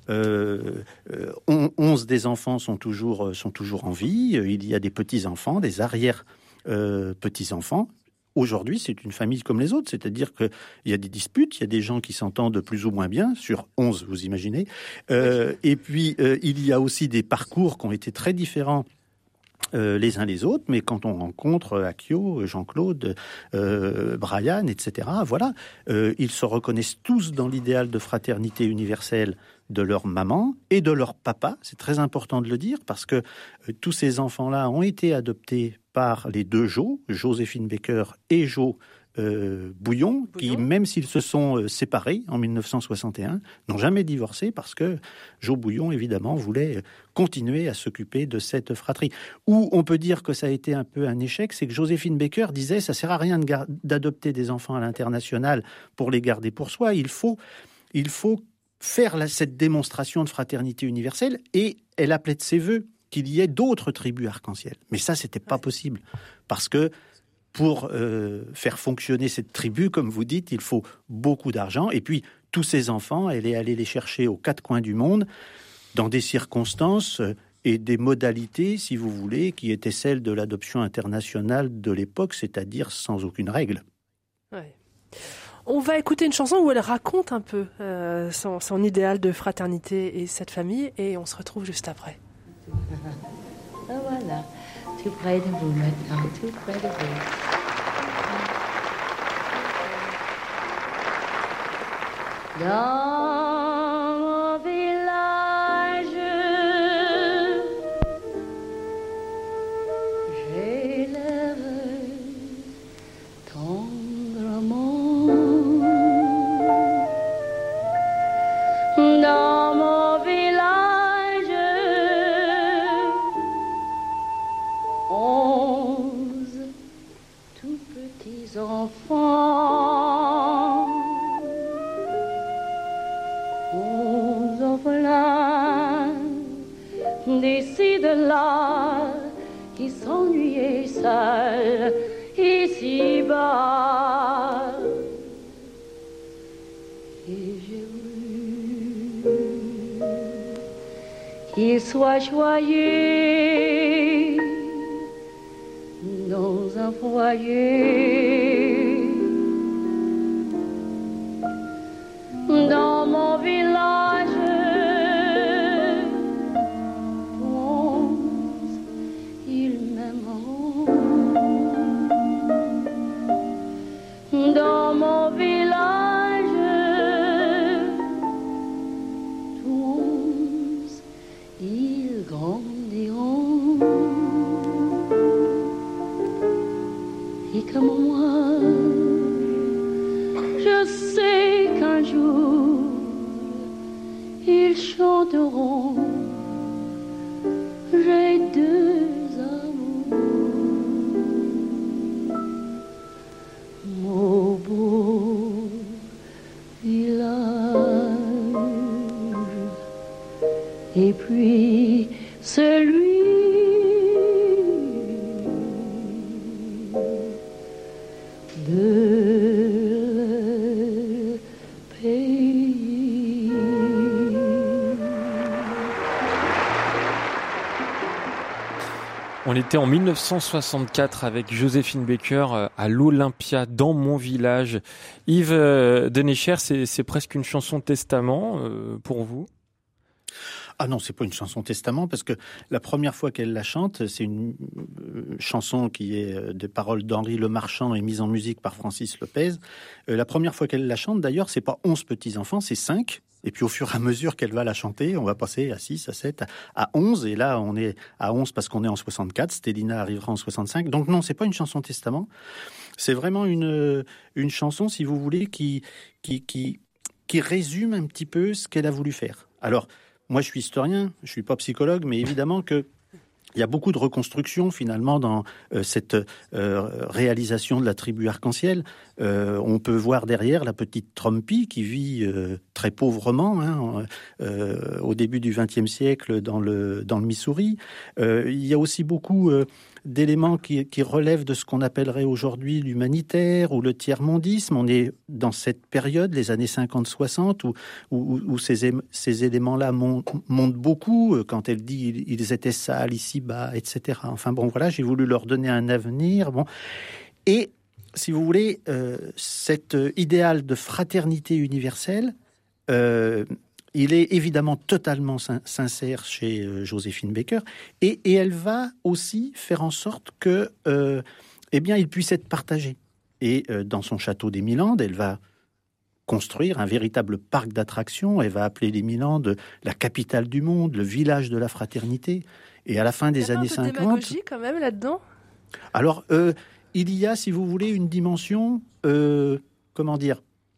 Euh, euh, on, onze des enfants sont toujours, sont toujours en vie, il y a des petits-enfants, des arrière-petits-enfants. Euh, Aujourd'hui, c'est une famille comme les autres, c'est-à-dire qu'il y a des disputes, il y a des gens qui s'entendent plus ou moins bien, sur onze, vous imaginez. Euh, et puis, euh, il y a aussi des parcours qui ont été très différents euh, les uns les autres, mais quand on rencontre Akio, Jean-Claude, euh, Brian, et cetera, voilà, euh, ils se reconnaissent tous dans l'idéal de fraternité universelle de leur maman et de leur papa. C'est très important de le dire, parce que euh, tous ces enfants-là ont été adoptés par les deux Jo, Joséphine Baker et Jo euh, Bouillon, Bouillon, qui, même s'ils se sont euh, séparés en mille neuf cent soixante et un, n'ont jamais divorcé, parce que Jo Bouillon, évidemment, voulait continuer à s'occuper de cette fratrie. Où on peut dire que ça a été un peu un échec, c'est que Joséphine Baker disait « ça sert à rien de gar- d'adopter des enfants à l'international pour les garder pour soi, il faut, il faut faire la, cette démonstration de fraternité universelle », et elle appelait de ses voeux qu'il y ait d'autres tribus arc-en-ciel. Mais ça, c'était pas possible, parce que pour euh, faire fonctionner cette tribu, comme vous dites, il faut beaucoup d'argent. Et puis, tous ces enfants, elle est allée les chercher aux quatre coins du monde, dans des circonstances et des modalités, si vous voulez, qui étaient celles de l'adoption internationale de l'époque, c'est-à-dire sans aucune règle. Ouais. On va écouter une chanson où elle raconte un peu euh, son, son idéal de fraternité et cette famille, et on se retrouve juste après. Ah, voilà, tout près de vous maintenant, tout près de vous. Dans mon village, j'élève tendrement. Dans mon village, onze tout petits enfants. d'ici de là, qui s'ennuyait seul ici-bas. Et j'ai voulu qu'il soit joyeux dans un foyer, dans mon village. Tous, ils m'aimeront. Dans mon village, tous, ils grandiront. Et comme moi, je sais qu'un jour ils chanteront. J'ai deux amours, mon beau village, et puis celui de pays. On était en mille neuf cent soixante-quatre avec Joséphine Baker à l'Olympia, dans mon village. Yves Denecher, c'est, c'est presque une chanson testament pour vous? Ah non, c'est pas une chanson testament, parce que la première fois qu'elle la chante, c'est une chanson qui est des paroles d'Henri Lemarchand et mise en musique par Francis Lopez. Euh, la première fois qu'elle la chante, d'ailleurs, c'est pas onze petits-enfants, c'est cinq. Et puis au fur et à mesure qu'elle va la chanter, on va passer à six, à sept, à onze. Et là, on est à onze parce qu'on est en soixante-quatre. Stélina arrivera en soixante-cinq. Donc non, c'est pas une chanson testament. C'est vraiment une, une chanson, si vous voulez, qui, qui, qui, qui résume un petit peu ce qu'elle a voulu faire. Alors, moi, je suis historien, je suis pas psychologue, mais évidemment que il y a beaucoup de reconstruction finalement dans euh, cette euh, réalisation de la tribu arc-en-ciel. Euh, on peut voir derrière la petite Trumpy qui vit euh, très pauvrement hein, euh, au début du vingtième siècle dans le dans le Missouri. Euh, il y a aussi beaucoup euh, d'éléments qui, qui relèvent de ce qu'on appellerait aujourd'hui l'humanitaire ou le tiers-mondisme. On est dans cette période, les années cinquante soixante, où, où, où ces, ces éléments-là montent, montent beaucoup. Quand elle dit « ils étaient sales ici-bas », et cetera. Enfin bon, voilà, j'ai voulu leur donner un avenir. Bon. Et, si vous voulez, euh, cet idéal de fraternité universelle, euh, il est évidemment totalement sin- sincère chez euh, Joséphine Baker, et, et elle va aussi faire en sorte que, euh, eh bien, il puisse être partagé. Et euh, dans son château des Mille-Landes, elle va construire un véritable parc d'attractions. Elle va appeler les Mille-Landes la capitale du monde, le village de la fraternité. Et à la fin des années cinquante, il y a un peu de démagogie quand même là-dedans. Alors, euh, il y a, si vous voulez, une dimension, euh, comment dire.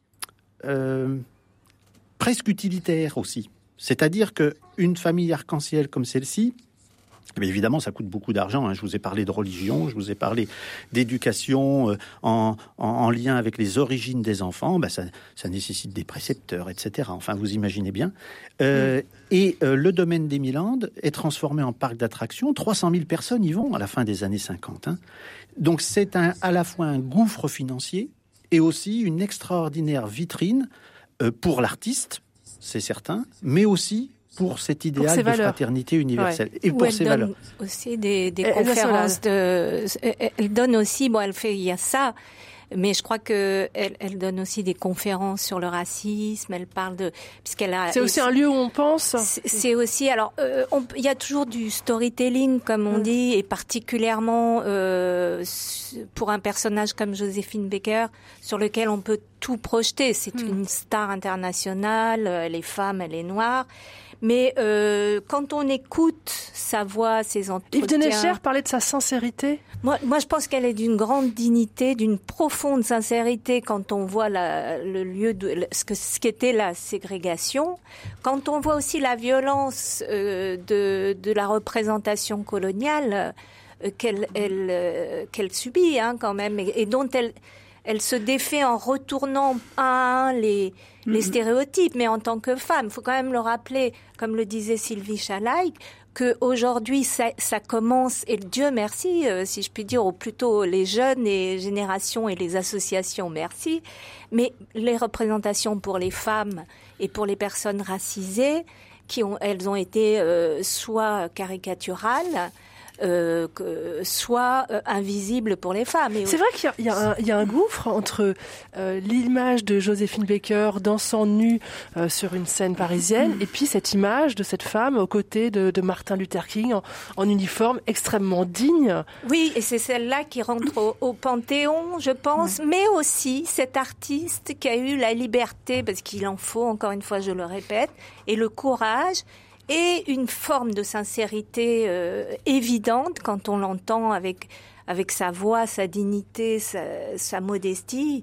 Euh, presque utilitaire aussi. C'est-à-dire qu'une famille arc-en-ciel comme celle-ci, mais évidemment, ça coûte beaucoup d'argent. Hein. Je vous ai parlé de religion, je vous ai parlé d'éducation euh, en, en, en lien avec les origines des enfants. Ben, ça, ça nécessite des précepteurs, et cetera. Enfin, vous imaginez bien. Euh, mmh. Et euh, le domaine des Mille-Landes est transformé en parc d'attractions. trois cent mille personnes y vont à la fin des années cinquante. Hein. Donc, c'est un, à la fois un gouffre financier et aussi une extraordinaire vitrine euh, pour l'artiste, c'est certain, mais aussi pour cet idéal pour de fraternité universelle. Ouais. Et Où pour elle ses donne valeurs. Aussi des, des conférences de, elle donne aussi, bon, elle fait, il y a ça, mais je crois que elle, elle donne aussi des conférences sur le racisme. Elle parle de, puisqu'elle a. C'est aussi un lieu où on pense. C'est, c'est aussi, alors, euh, on, il y a toujours du storytelling, comme on mmh. dit, et particulièrement euh, pour un personnage comme Joséphine Baker, sur lequel on peut tout projeter. C'est mmh. une star internationale. Elle est femme, elle est noire. Mais euh, quand on écoute sa voix, ses entretiens... Yves Denecher parlait de sa sincérité. Moi, moi, je pense qu'elle est d'une grande dignité, d'une profonde sincérité quand on voit la, le lieu de ce que ce qu'était la ségrégation, quand on voit aussi la violence euh, de, de la représentation coloniale euh, qu'elle elle, euh, qu'elle subit, hein, quand même, et, et dont elle elle se défait en retournant un à un les, mm-hmm. les stéréotypes. Mais en tant que femme, il faut quand même le rappeler, comme le disait Sylvie Chalaïc, qu'aujourd'hui, ça, ça commence, et Dieu merci, euh, si je puis dire, ou plutôt les jeunes, les générations et les associations, merci, mais les représentations pour les femmes et pour les personnes racisées, qui ont, elles ont été euh, soit caricaturales, Euh, que, soit euh, invisible pour les femmes. Et c'est vrai qu'il y a, il y a, un, il y a un gouffre entre euh, l'image de Joséphine Baker dansant nue euh, sur une scène parisienne mmh. et puis cette image de cette femme aux côtés de, de Martin Luther King en, en uniforme extrêmement digne. Oui, et c'est celle-là qui rentre au, au Panthéon, je pense, mmh. mais aussi cet artiste qui a eu la liberté, parce qu'il en faut, encore une fois, je le répète, et le courage et une forme de sincérité euh, évidente quand on l'entend avec avec sa voix, sa dignité, sa, sa modestie,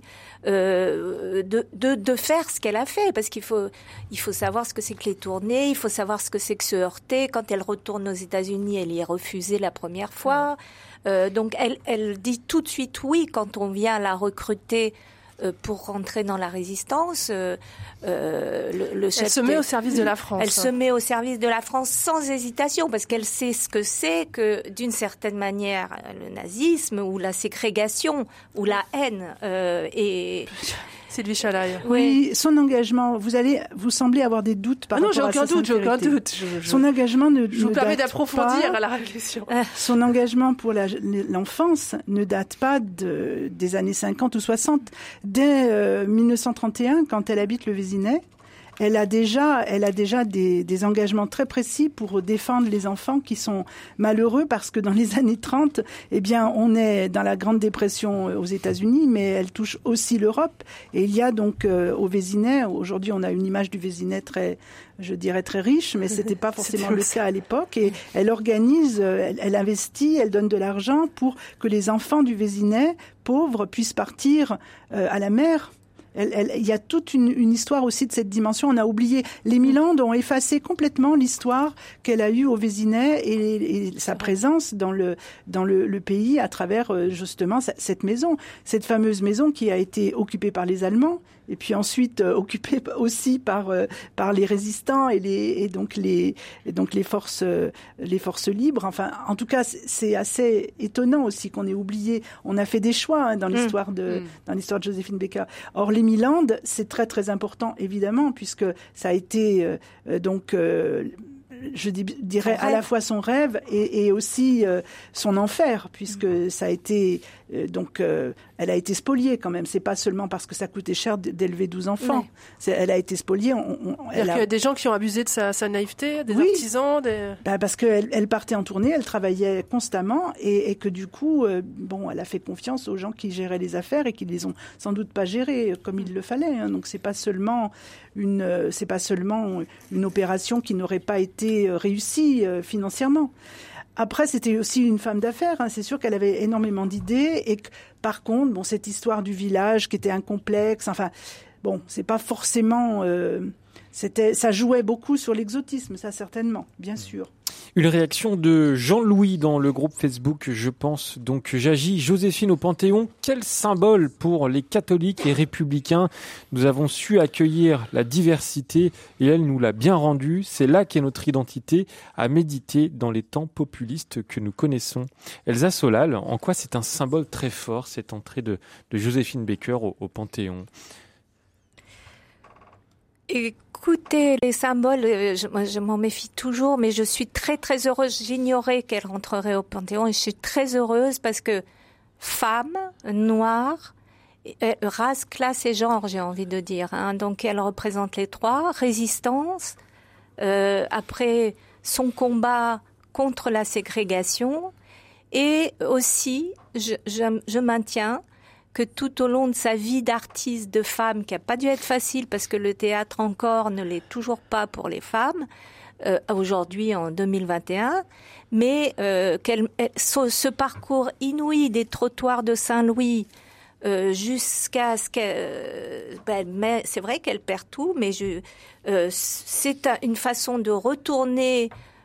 euh, de, de de faire ce qu'elle a fait, parce qu'il faut il faut savoir ce que c'est que les tournées, il faut savoir ce que c'est que se heurter. Quand elle retourne aux États-Unis, elle y est refusée la première fois, euh, donc elle elle dit tout de suite oui quand on vient la recruter pour rentrer dans la résistance. Euh, euh, le, le elle se met au service de la France. Elle se met au service de la France sans hésitation, parce qu'elle sait ce que c'est que, d'une certaine manière, le nazisme ou la ségrégation ou la haine. Euh, et Sylvie Chalaï. Oui, son engagement, vous allez, vous semblez avoir des doutes par ah non, rapport à sa doute, sincérité. J'ai aucun doute, j'ai aucun doute. Son engagement ne, je vous ne permets date d'approfondir pas, à la réflexion. Son engagement pour la, l'enfance ne date pas de, des années cinquante ou soixante. Dès euh, mille neuf cent trente et un, quand elle habite le Vésinet, elle a déjà, elle a déjà des, des engagements très précis pour défendre les enfants qui sont malheureux, parce que dans les années trente, eh bien, on est dans la Grande Dépression aux États-Unis, mais elle touche aussi l'Europe. Et il y a donc euh, au Vésinet, aujourd'hui, on a une image du Vésinet très, je dirais très riche, mais c'était pas forcément le cas à l'époque. Et elle organise, elle, elle investit, elle donne de l'argent pour que les enfants du Vésinet, pauvres, puissent partir euh, à la mer. Elle, elle, il y a toute une, une histoire aussi de cette dimension. On a oublié. Les Milandes ont effacé complètement l'histoire qu'elle a eue au Vésinet et, et sa présence dans le dans le, le pays à travers justement cette maison, cette fameuse maison qui a été occupée par les Allemands et puis ensuite euh, occupée aussi par euh, par les résistants et les et donc les et donc les forces euh, les forces libres. Enfin, en tout cas, c'est assez étonnant aussi qu'on ait oublié. On a fait des choix hein, dans l'histoire de mmh. dans l'histoire de Joséphine Baker. Or, les Milandes, c'est très très important évidemment, puisque ça a été euh, donc euh, je dirais à la fois son rêve et, et aussi euh, son enfer, puisque mmh. ça a été euh, donc euh, elle a été spoliée quand même. C'est pas seulement parce que ça coûtait cher d'élever douze enfants. C'est, elle a été spoliée. On, on, elle a... Il y a des gens qui ont abusé de sa, sa naïveté, des oui. artisans, des... Bah parce qu'elle elle partait en tournée, elle travaillait constamment et, et que du coup, euh, bon, elle a fait confiance aux gens qui géraient les affaires et qui les ont sans doute pas gérées comme il le fallait. Hein. Donc c'est pas seulement une, euh, c'est pas seulement une opération qui n'aurait pas été réussie euh, financièrement. Après, c'était aussi une femme d'affaires. Hein. C'est sûr qu'elle avait énormément d'idées et que, par contre, bon, cette histoire du village qui était incomplexe, enfin, bon, c'est pas forcément. Euh, c'était, ça jouait beaucoup sur l'exotisme, ça certainement, bien sûr. Une réaction de Jean-Louis dans le groupe Facebook, je pense. Donc, j'agis. Joséphine au Panthéon, quel symbole pour les catholiques et républicains. Nous avons su accueillir la diversité et elle nous l'a bien rendu. C'est là qu'est notre identité à méditer dans les temps populistes que nous connaissons. Elsa Solal, en quoi c'est un symbole très fort, cette entrée de, de Joséphine Baker au, au Panthéon? Écoutez, les symboles, je, je m'en méfie toujours, mais je suis très très heureuse. J'ignorais qu'elle rentrerait au Panthéon et je suis très heureuse parce que femme, noire, race, classe et genre, j'ai envie de dire. Hein. Donc elle représente les trois. Résistance, euh, après son combat contre la ségrégation et aussi, je, je, je maintiens que tout au long de sa vie d'artiste, de femme, qui n'a pas dû être facile parce que le théâtre encore ne l'est toujours pas pour les femmes, euh, aujourd'hui en deux mille vingt et un, mais euh, qu'elle, elle, ce, ce parcours inouï des trottoirs de Saint-Louis euh, jusqu'à ce qu'elle... Euh, ben, mais c'est vrai qu'elle perd tout, mais je, euh, c'est une façon de retourner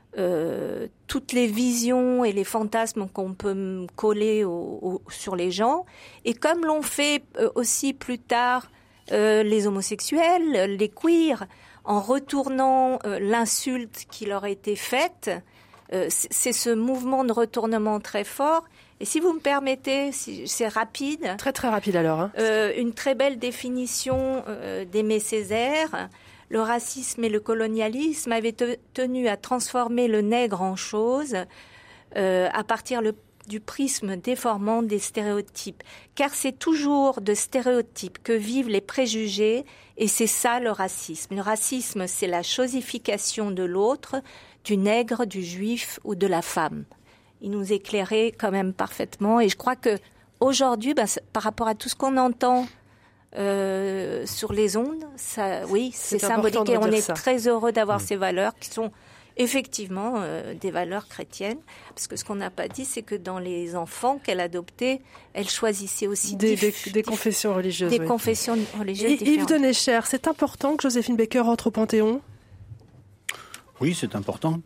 euh, toutes les visions et les fantasmes qu'on peut coller au, au, sur les gens. Et comme l'ont fait euh, aussi plus tard euh, les homosexuels, les queers, en retournant euh, l'insulte qui leur a été faite, euh, c'est, c'est ce mouvement de retournement très fort. Et si vous me permettez, si, c'est rapide. Très très rapide alors. Hein. Euh, une très belle définition euh, d'Aimé Césaire. Le racisme et le colonialisme avaient te, tenu à transformer le nègre en chose euh, à partir le, du prisme déformant des stéréotypes. Car c'est toujours de stéréotypes que vivent les préjugés et c'est ça le racisme. Le racisme, c'est la chosification de l'autre, du nègre, du juif ou de la femme. Il nous éclairait quand même parfaitement et je crois que aujourd'hui, ben, par rapport à tout ce qu'on entend Euh, sur les ondes, ça, oui, c'est, c'est symbolique et on est ça. Très heureux d'avoir mmh. ces valeurs qui sont effectivement euh, des valeurs chrétiennes, parce que ce qu'on n'a pas dit, c'est que dans les enfants qu'elle adoptait, elle choisissait aussi des, dif- des, des confessions religieuses. Des oui. confessions religieuses et, différentes. Yves de Necher, c'est important que Joséphine Baker entre au Panthéon ? Oui, c'est important.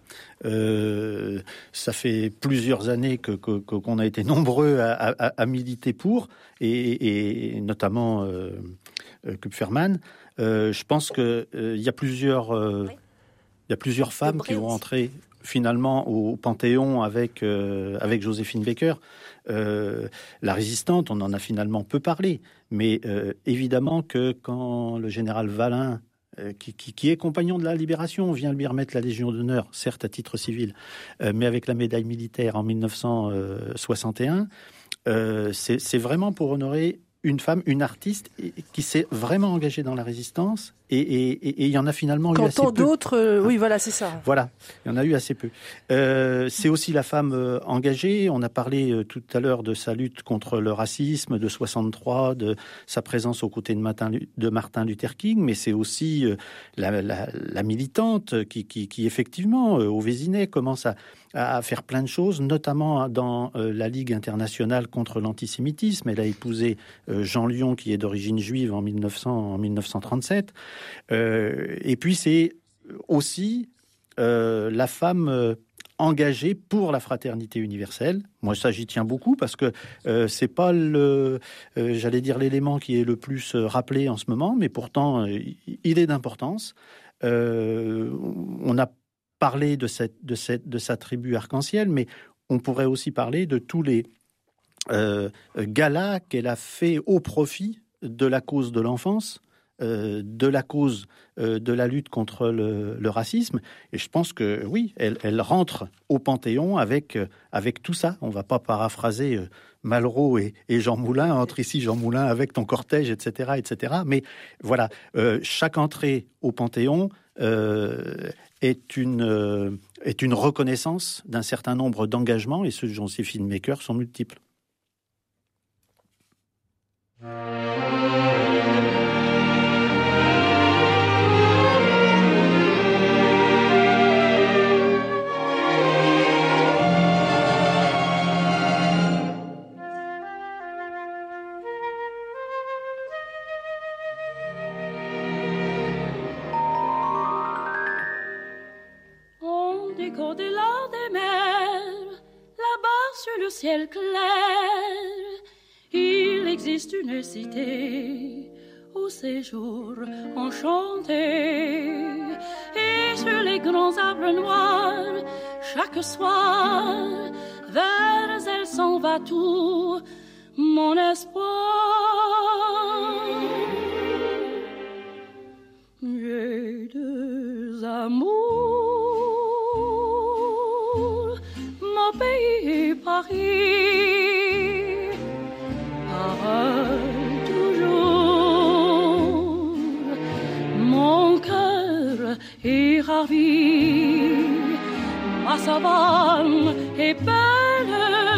Euh, ça fait plusieurs années que, que, que, qu'on a été nombreux à, à, à militer pour, et, et notamment euh, Kupferman. Euh, je pense qu'il euh, y a plusieurs, euh, oui. il y a plusieurs femmes qui vont entrer finalement au Panthéon avec euh, avec Joséphine Baker. Euh, la résistante, on en a finalement peu parlé, mais euh, évidemment que quand le général Vallin Qui, qui, qui est compagnon de la Libération, on vient lui remettre la Légion d'honneur, certes à titre civil, euh, mais avec la médaille militaire en dix-neuf cent soixante et un. Euh, c'est, c'est vraiment pour honorer une femme, une artiste qui s'est vraiment engagée dans la résistance, et, et, et, et il y en a finalement Quand eu assez peu. Quand tant d'autres, euh, oui, voilà, c'est ça. Voilà, il y en a eu assez peu. Euh, c'est aussi la femme euh, engagée. On a parlé euh, tout à l'heure de sa lutte contre le racisme, de soixante-trois, de sa présence aux côtés de Martin, de Martin Luther King, mais c'est aussi euh, la, la, la militante qui, qui, qui effectivement, euh, au Vésinet, commence à, à faire plein de choses, notamment dans euh, la Ligue internationale contre l'antisémitisme. Elle a épousé euh, Jean Lion, qui est d'origine juive, en dix-neuf cents, en dix-neuf cent trente-sept. Euh, et puis c'est aussi euh, la femme euh, engagée pour la fraternité universelle. Moi, ça, j'y tiens beaucoup parce que euh, c'est pas le, euh, j'allais dire l'élément qui est le plus euh, rappelé en ce moment, mais pourtant euh, il est d'importance. Euh, on a parlé de cette, de cette, de sa tribu arc-en-ciel, mais on pourrait aussi parler de tous les euh, galas qu'elle a fait au profit de la cause de l'enfance. Euh, de la cause euh, de la lutte contre le, le racisme. Et je pense que, oui, elle, elle rentre au Panthéon avec, euh, avec tout ça. On ne va pas paraphraser euh, Malraux et, et Jean Moulin, entre ici Jean Moulin avec ton cortège, et cetera, et cetera. Mais voilà, euh, chaque entrée au Panthéon euh, est, une, euh, est une reconnaissance d'un certain nombre d'engagements, et ceux de Joséphine Baker sont multiples. Au-delà des mers, là-bas sur le ciel clair, il existe une cité au séjour enchanté. Et sur les grands arbres noirs, chaque soir, vers elle s'en va tout mon espoir. J'ai deux amours, mon pays et Paris, pareil toujours, mon cœur est ravi, ma savane est belle,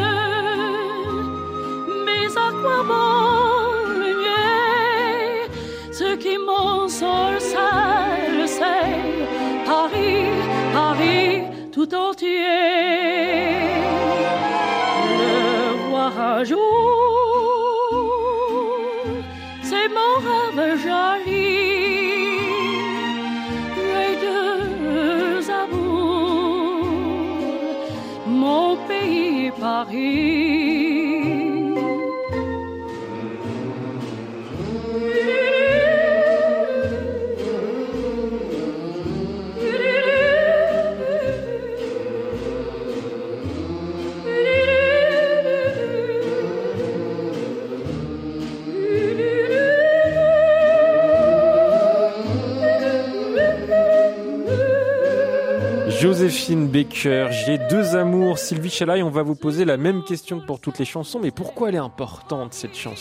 mais à quoi bon le nier, ce qui m'ensorcelle, c'est Paris, Paris tout entier. Le voir un jour, c'est mon rêve joli. Les deux amours Joséphine Baker, j'ai deux amours. Sylvie Chalaï, on va vous poser la même question que pour toutes les chansons, mais pourquoi elle est importante, cette chanson ?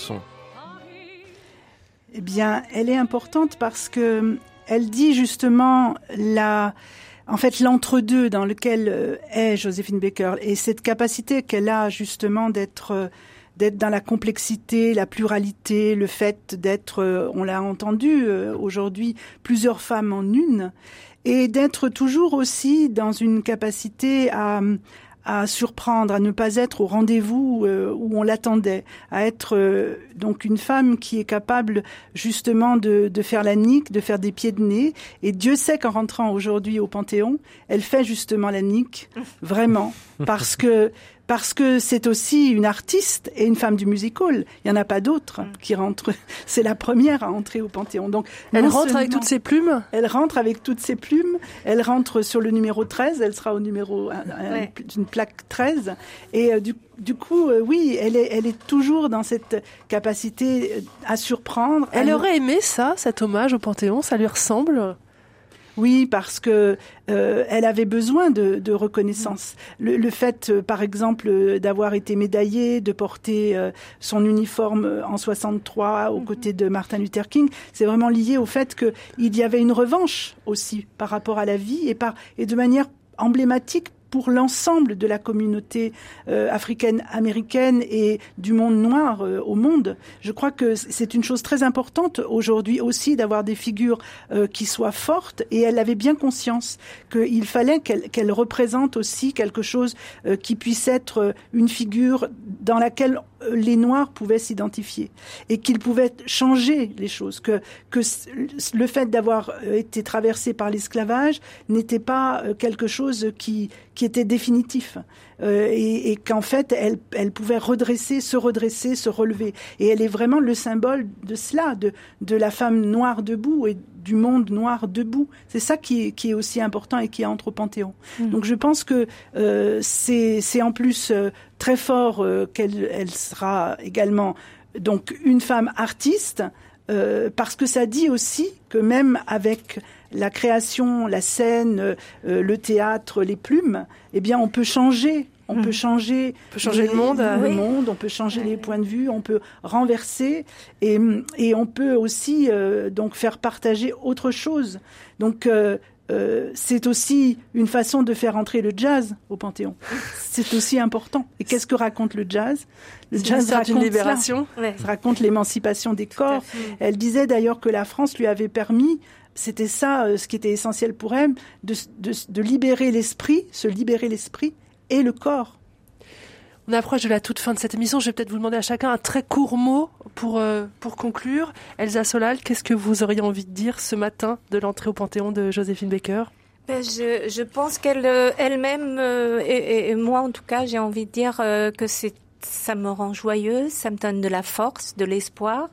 Eh bien, elle est importante parce que elle dit justement la, en fait, l'entre-deux dans lequel est Joséphine Baker et cette capacité qu'elle a justement d'être, d'être dans la complexité, la pluralité, le fait d'être, on l'a entendu aujourd'hui, plusieurs femmes en une. Et d'être toujours aussi dans une capacité à, à surprendre, à ne pas être au rendez-vous euh, où on l'attendait, à être euh, donc une femme qui est capable justement de, de faire la nique, de faire des pieds de nez. Et Dieu sait qu'en rentrant aujourd'hui au Panthéon, elle fait justement la nique, vraiment, parce que parce que c'est aussi une artiste et une femme du music hall. Il y en a pas d'autres qui rentrent. C'est la première à entrer au Panthéon. Donc, elle rentre seulement, avec toutes ses plumes. Elle rentre avec toutes ses plumes. Elle rentre sur le numéro treize. Elle sera au numéro un, ouais. une plaque treize. Et euh, du, du coup, euh, oui, elle est, elle est toujours dans cette capacité à surprendre. Elle à aurait nous... aimé ça, cet hommage au Panthéon. Ça lui ressemble. Oui, parce que euh, elle avait besoin de, de reconnaissance. Le, le fait, euh, par exemple, d'avoir été médaillée, de porter euh, son uniforme en soixante-trois aux côtés de Martin Luther King, c'est vraiment lié au fait que il y avait une revanche aussi par rapport à la vie et par et de manière emblématique pour l'ensemble de la communauté euh, africaine-américaine et du monde noir euh, au monde. Je crois que c'est une chose très importante aujourd'hui aussi d'avoir des figures euh, qui soient fortes, et elle avait bien conscience qu'il fallait qu'elle, qu'elle représente aussi quelque chose euh, qui puisse être une figure dans laquelle les Noirs pouvaient s'identifier et qu'ils pouvaient changer les choses, que, que le fait d'avoir été traversé par l'esclavage n'était pas quelque chose qui, qui était définitif euh, et, et qu'en fait elle, elle pouvait redresser, se redresser, se relever, et elle est vraiment le symbole de cela, de, de la femme noire debout et du monde noir debout. C'est ça qui est, qui est aussi important et qui entre au Panthéon. Mmh. Donc je pense que euh, c'est, c'est en plus euh, très fort euh, qu'elle elle sera également donc une femme artiste, euh, parce que ça dit aussi que même avec la création, la scène, euh, le théâtre, les plumes, eh bien on peut changer. On mmh. peut changer, on peut changer les, le monde, le oui. monde, on peut changer oui. les points de vue, on peut renverser et, et on peut aussi euh, donc faire partager autre chose. Donc euh, euh, c'est aussi une façon de faire entrer le jazz au Panthéon. C'est aussi important. Et qu'est-ce que raconte le jazz ? Le c'est jazz raconte une libération. Ça. Ouais. Ça raconte l'émancipation des corps. Elle disait d'ailleurs que la France lui avait permis, c'était ça euh, ce qui était essentiel pour elle, de, de, de libérer l'esprit, se libérer l'esprit et le corps. On approche de la toute fin de cette émission. Je vais peut-être vous demander à chacun un très court mot pour, euh, pour conclure. Elsa Solal, qu'est-ce que vous auriez envie de dire ce matin de l'entrée au Panthéon de Joséphine Baker ? Ben je, je pense qu'elle euh, elle-même, euh, et, et moi en tout cas, j'ai envie de dire euh, que c'est, ça me rend joyeuse, ça me donne de la force, de l'espoir,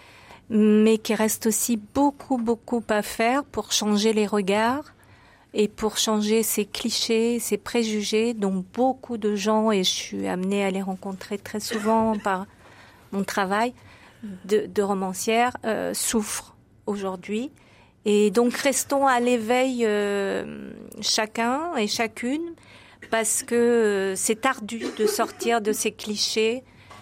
mais qu'il reste aussi beaucoup, beaucoup à faire pour changer les regards, et pour changer ces clichés, ces préjugés dont beaucoup de gens, et je suis amenée à les rencontrer très souvent par mon travail de, de romancière, euh, souffrent aujourd'hui. Et donc restons à l'éveil euh, chacun et chacune, parce que euh, c'est ardu de sortir de ces clichés.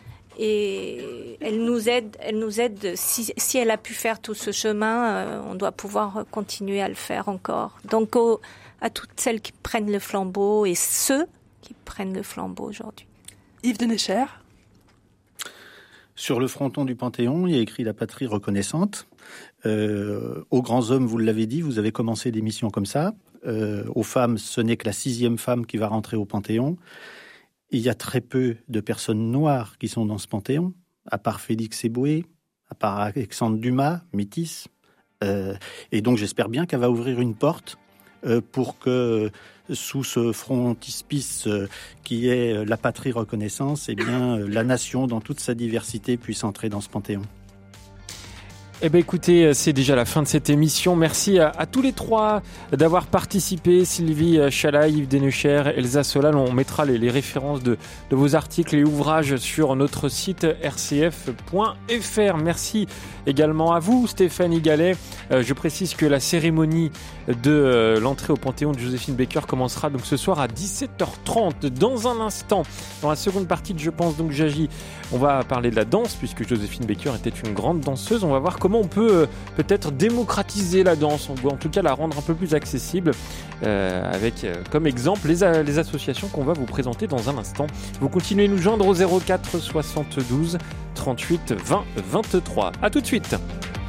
Et elle nous aide, elle nous aide. Si, si elle a pu faire tout ce chemin, euh, on doit pouvoir continuer à le faire encore. Donc, au, à toutes celles qui prennent le flambeau et ceux qui prennent le flambeau aujourd'hui. Yves de Necher. Sur le fronton du Panthéon, il y a écrit la patrie reconnaissante. Euh, aux grands hommes, vous l'avez dit, vous avez commencé l'émission comme ça. Euh, aux femmes, ce n'est que la sixième femme qui va rentrer au Panthéon. Il y a très peu de personnes noires qui sont dans ce Panthéon, à part Félix Eboué, à part Alexandre Dumas, métis. Euh, et donc j'espère bien qu'elle va ouvrir une porte euh, pour que, sous ce frontispice euh, qui est la patrie reconnaissance, eh bien, euh, la nation, dans toute sa diversité, puisse entrer dans ce Panthéon. Eh ben écoutez, c'est déjà la fin de cette émission. Merci à, à tous les trois d'avoir participé. Sylvie Chalaï, Yves Dénucher, Elsa Solal. On mettra les, les références de, de vos articles et ouvrages sur notre site r c f point f r. Merci également à vous, Stéphanie Gallet. Euh, je précise que la cérémonie de euh, l'entrée au Panthéon de Joséphine Baker commencera donc ce soir à dix-sept heures trente. Dans un instant, dans la seconde partie de Je pense donc j'agis, on va parler de la danse puisque Joséphine Baker était une grande danseuse. On va voir comment on peut euh, peut-être démocratiser la danse, ou en tout cas la rendre un peu plus accessible euh, avec euh, comme exemple les, a- les associations qu'on va vous présenter dans un instant. Vous continuez à nous joindre au zéro quatre soixante-douze trente-huit vingt vingt-trois. À tout de suite.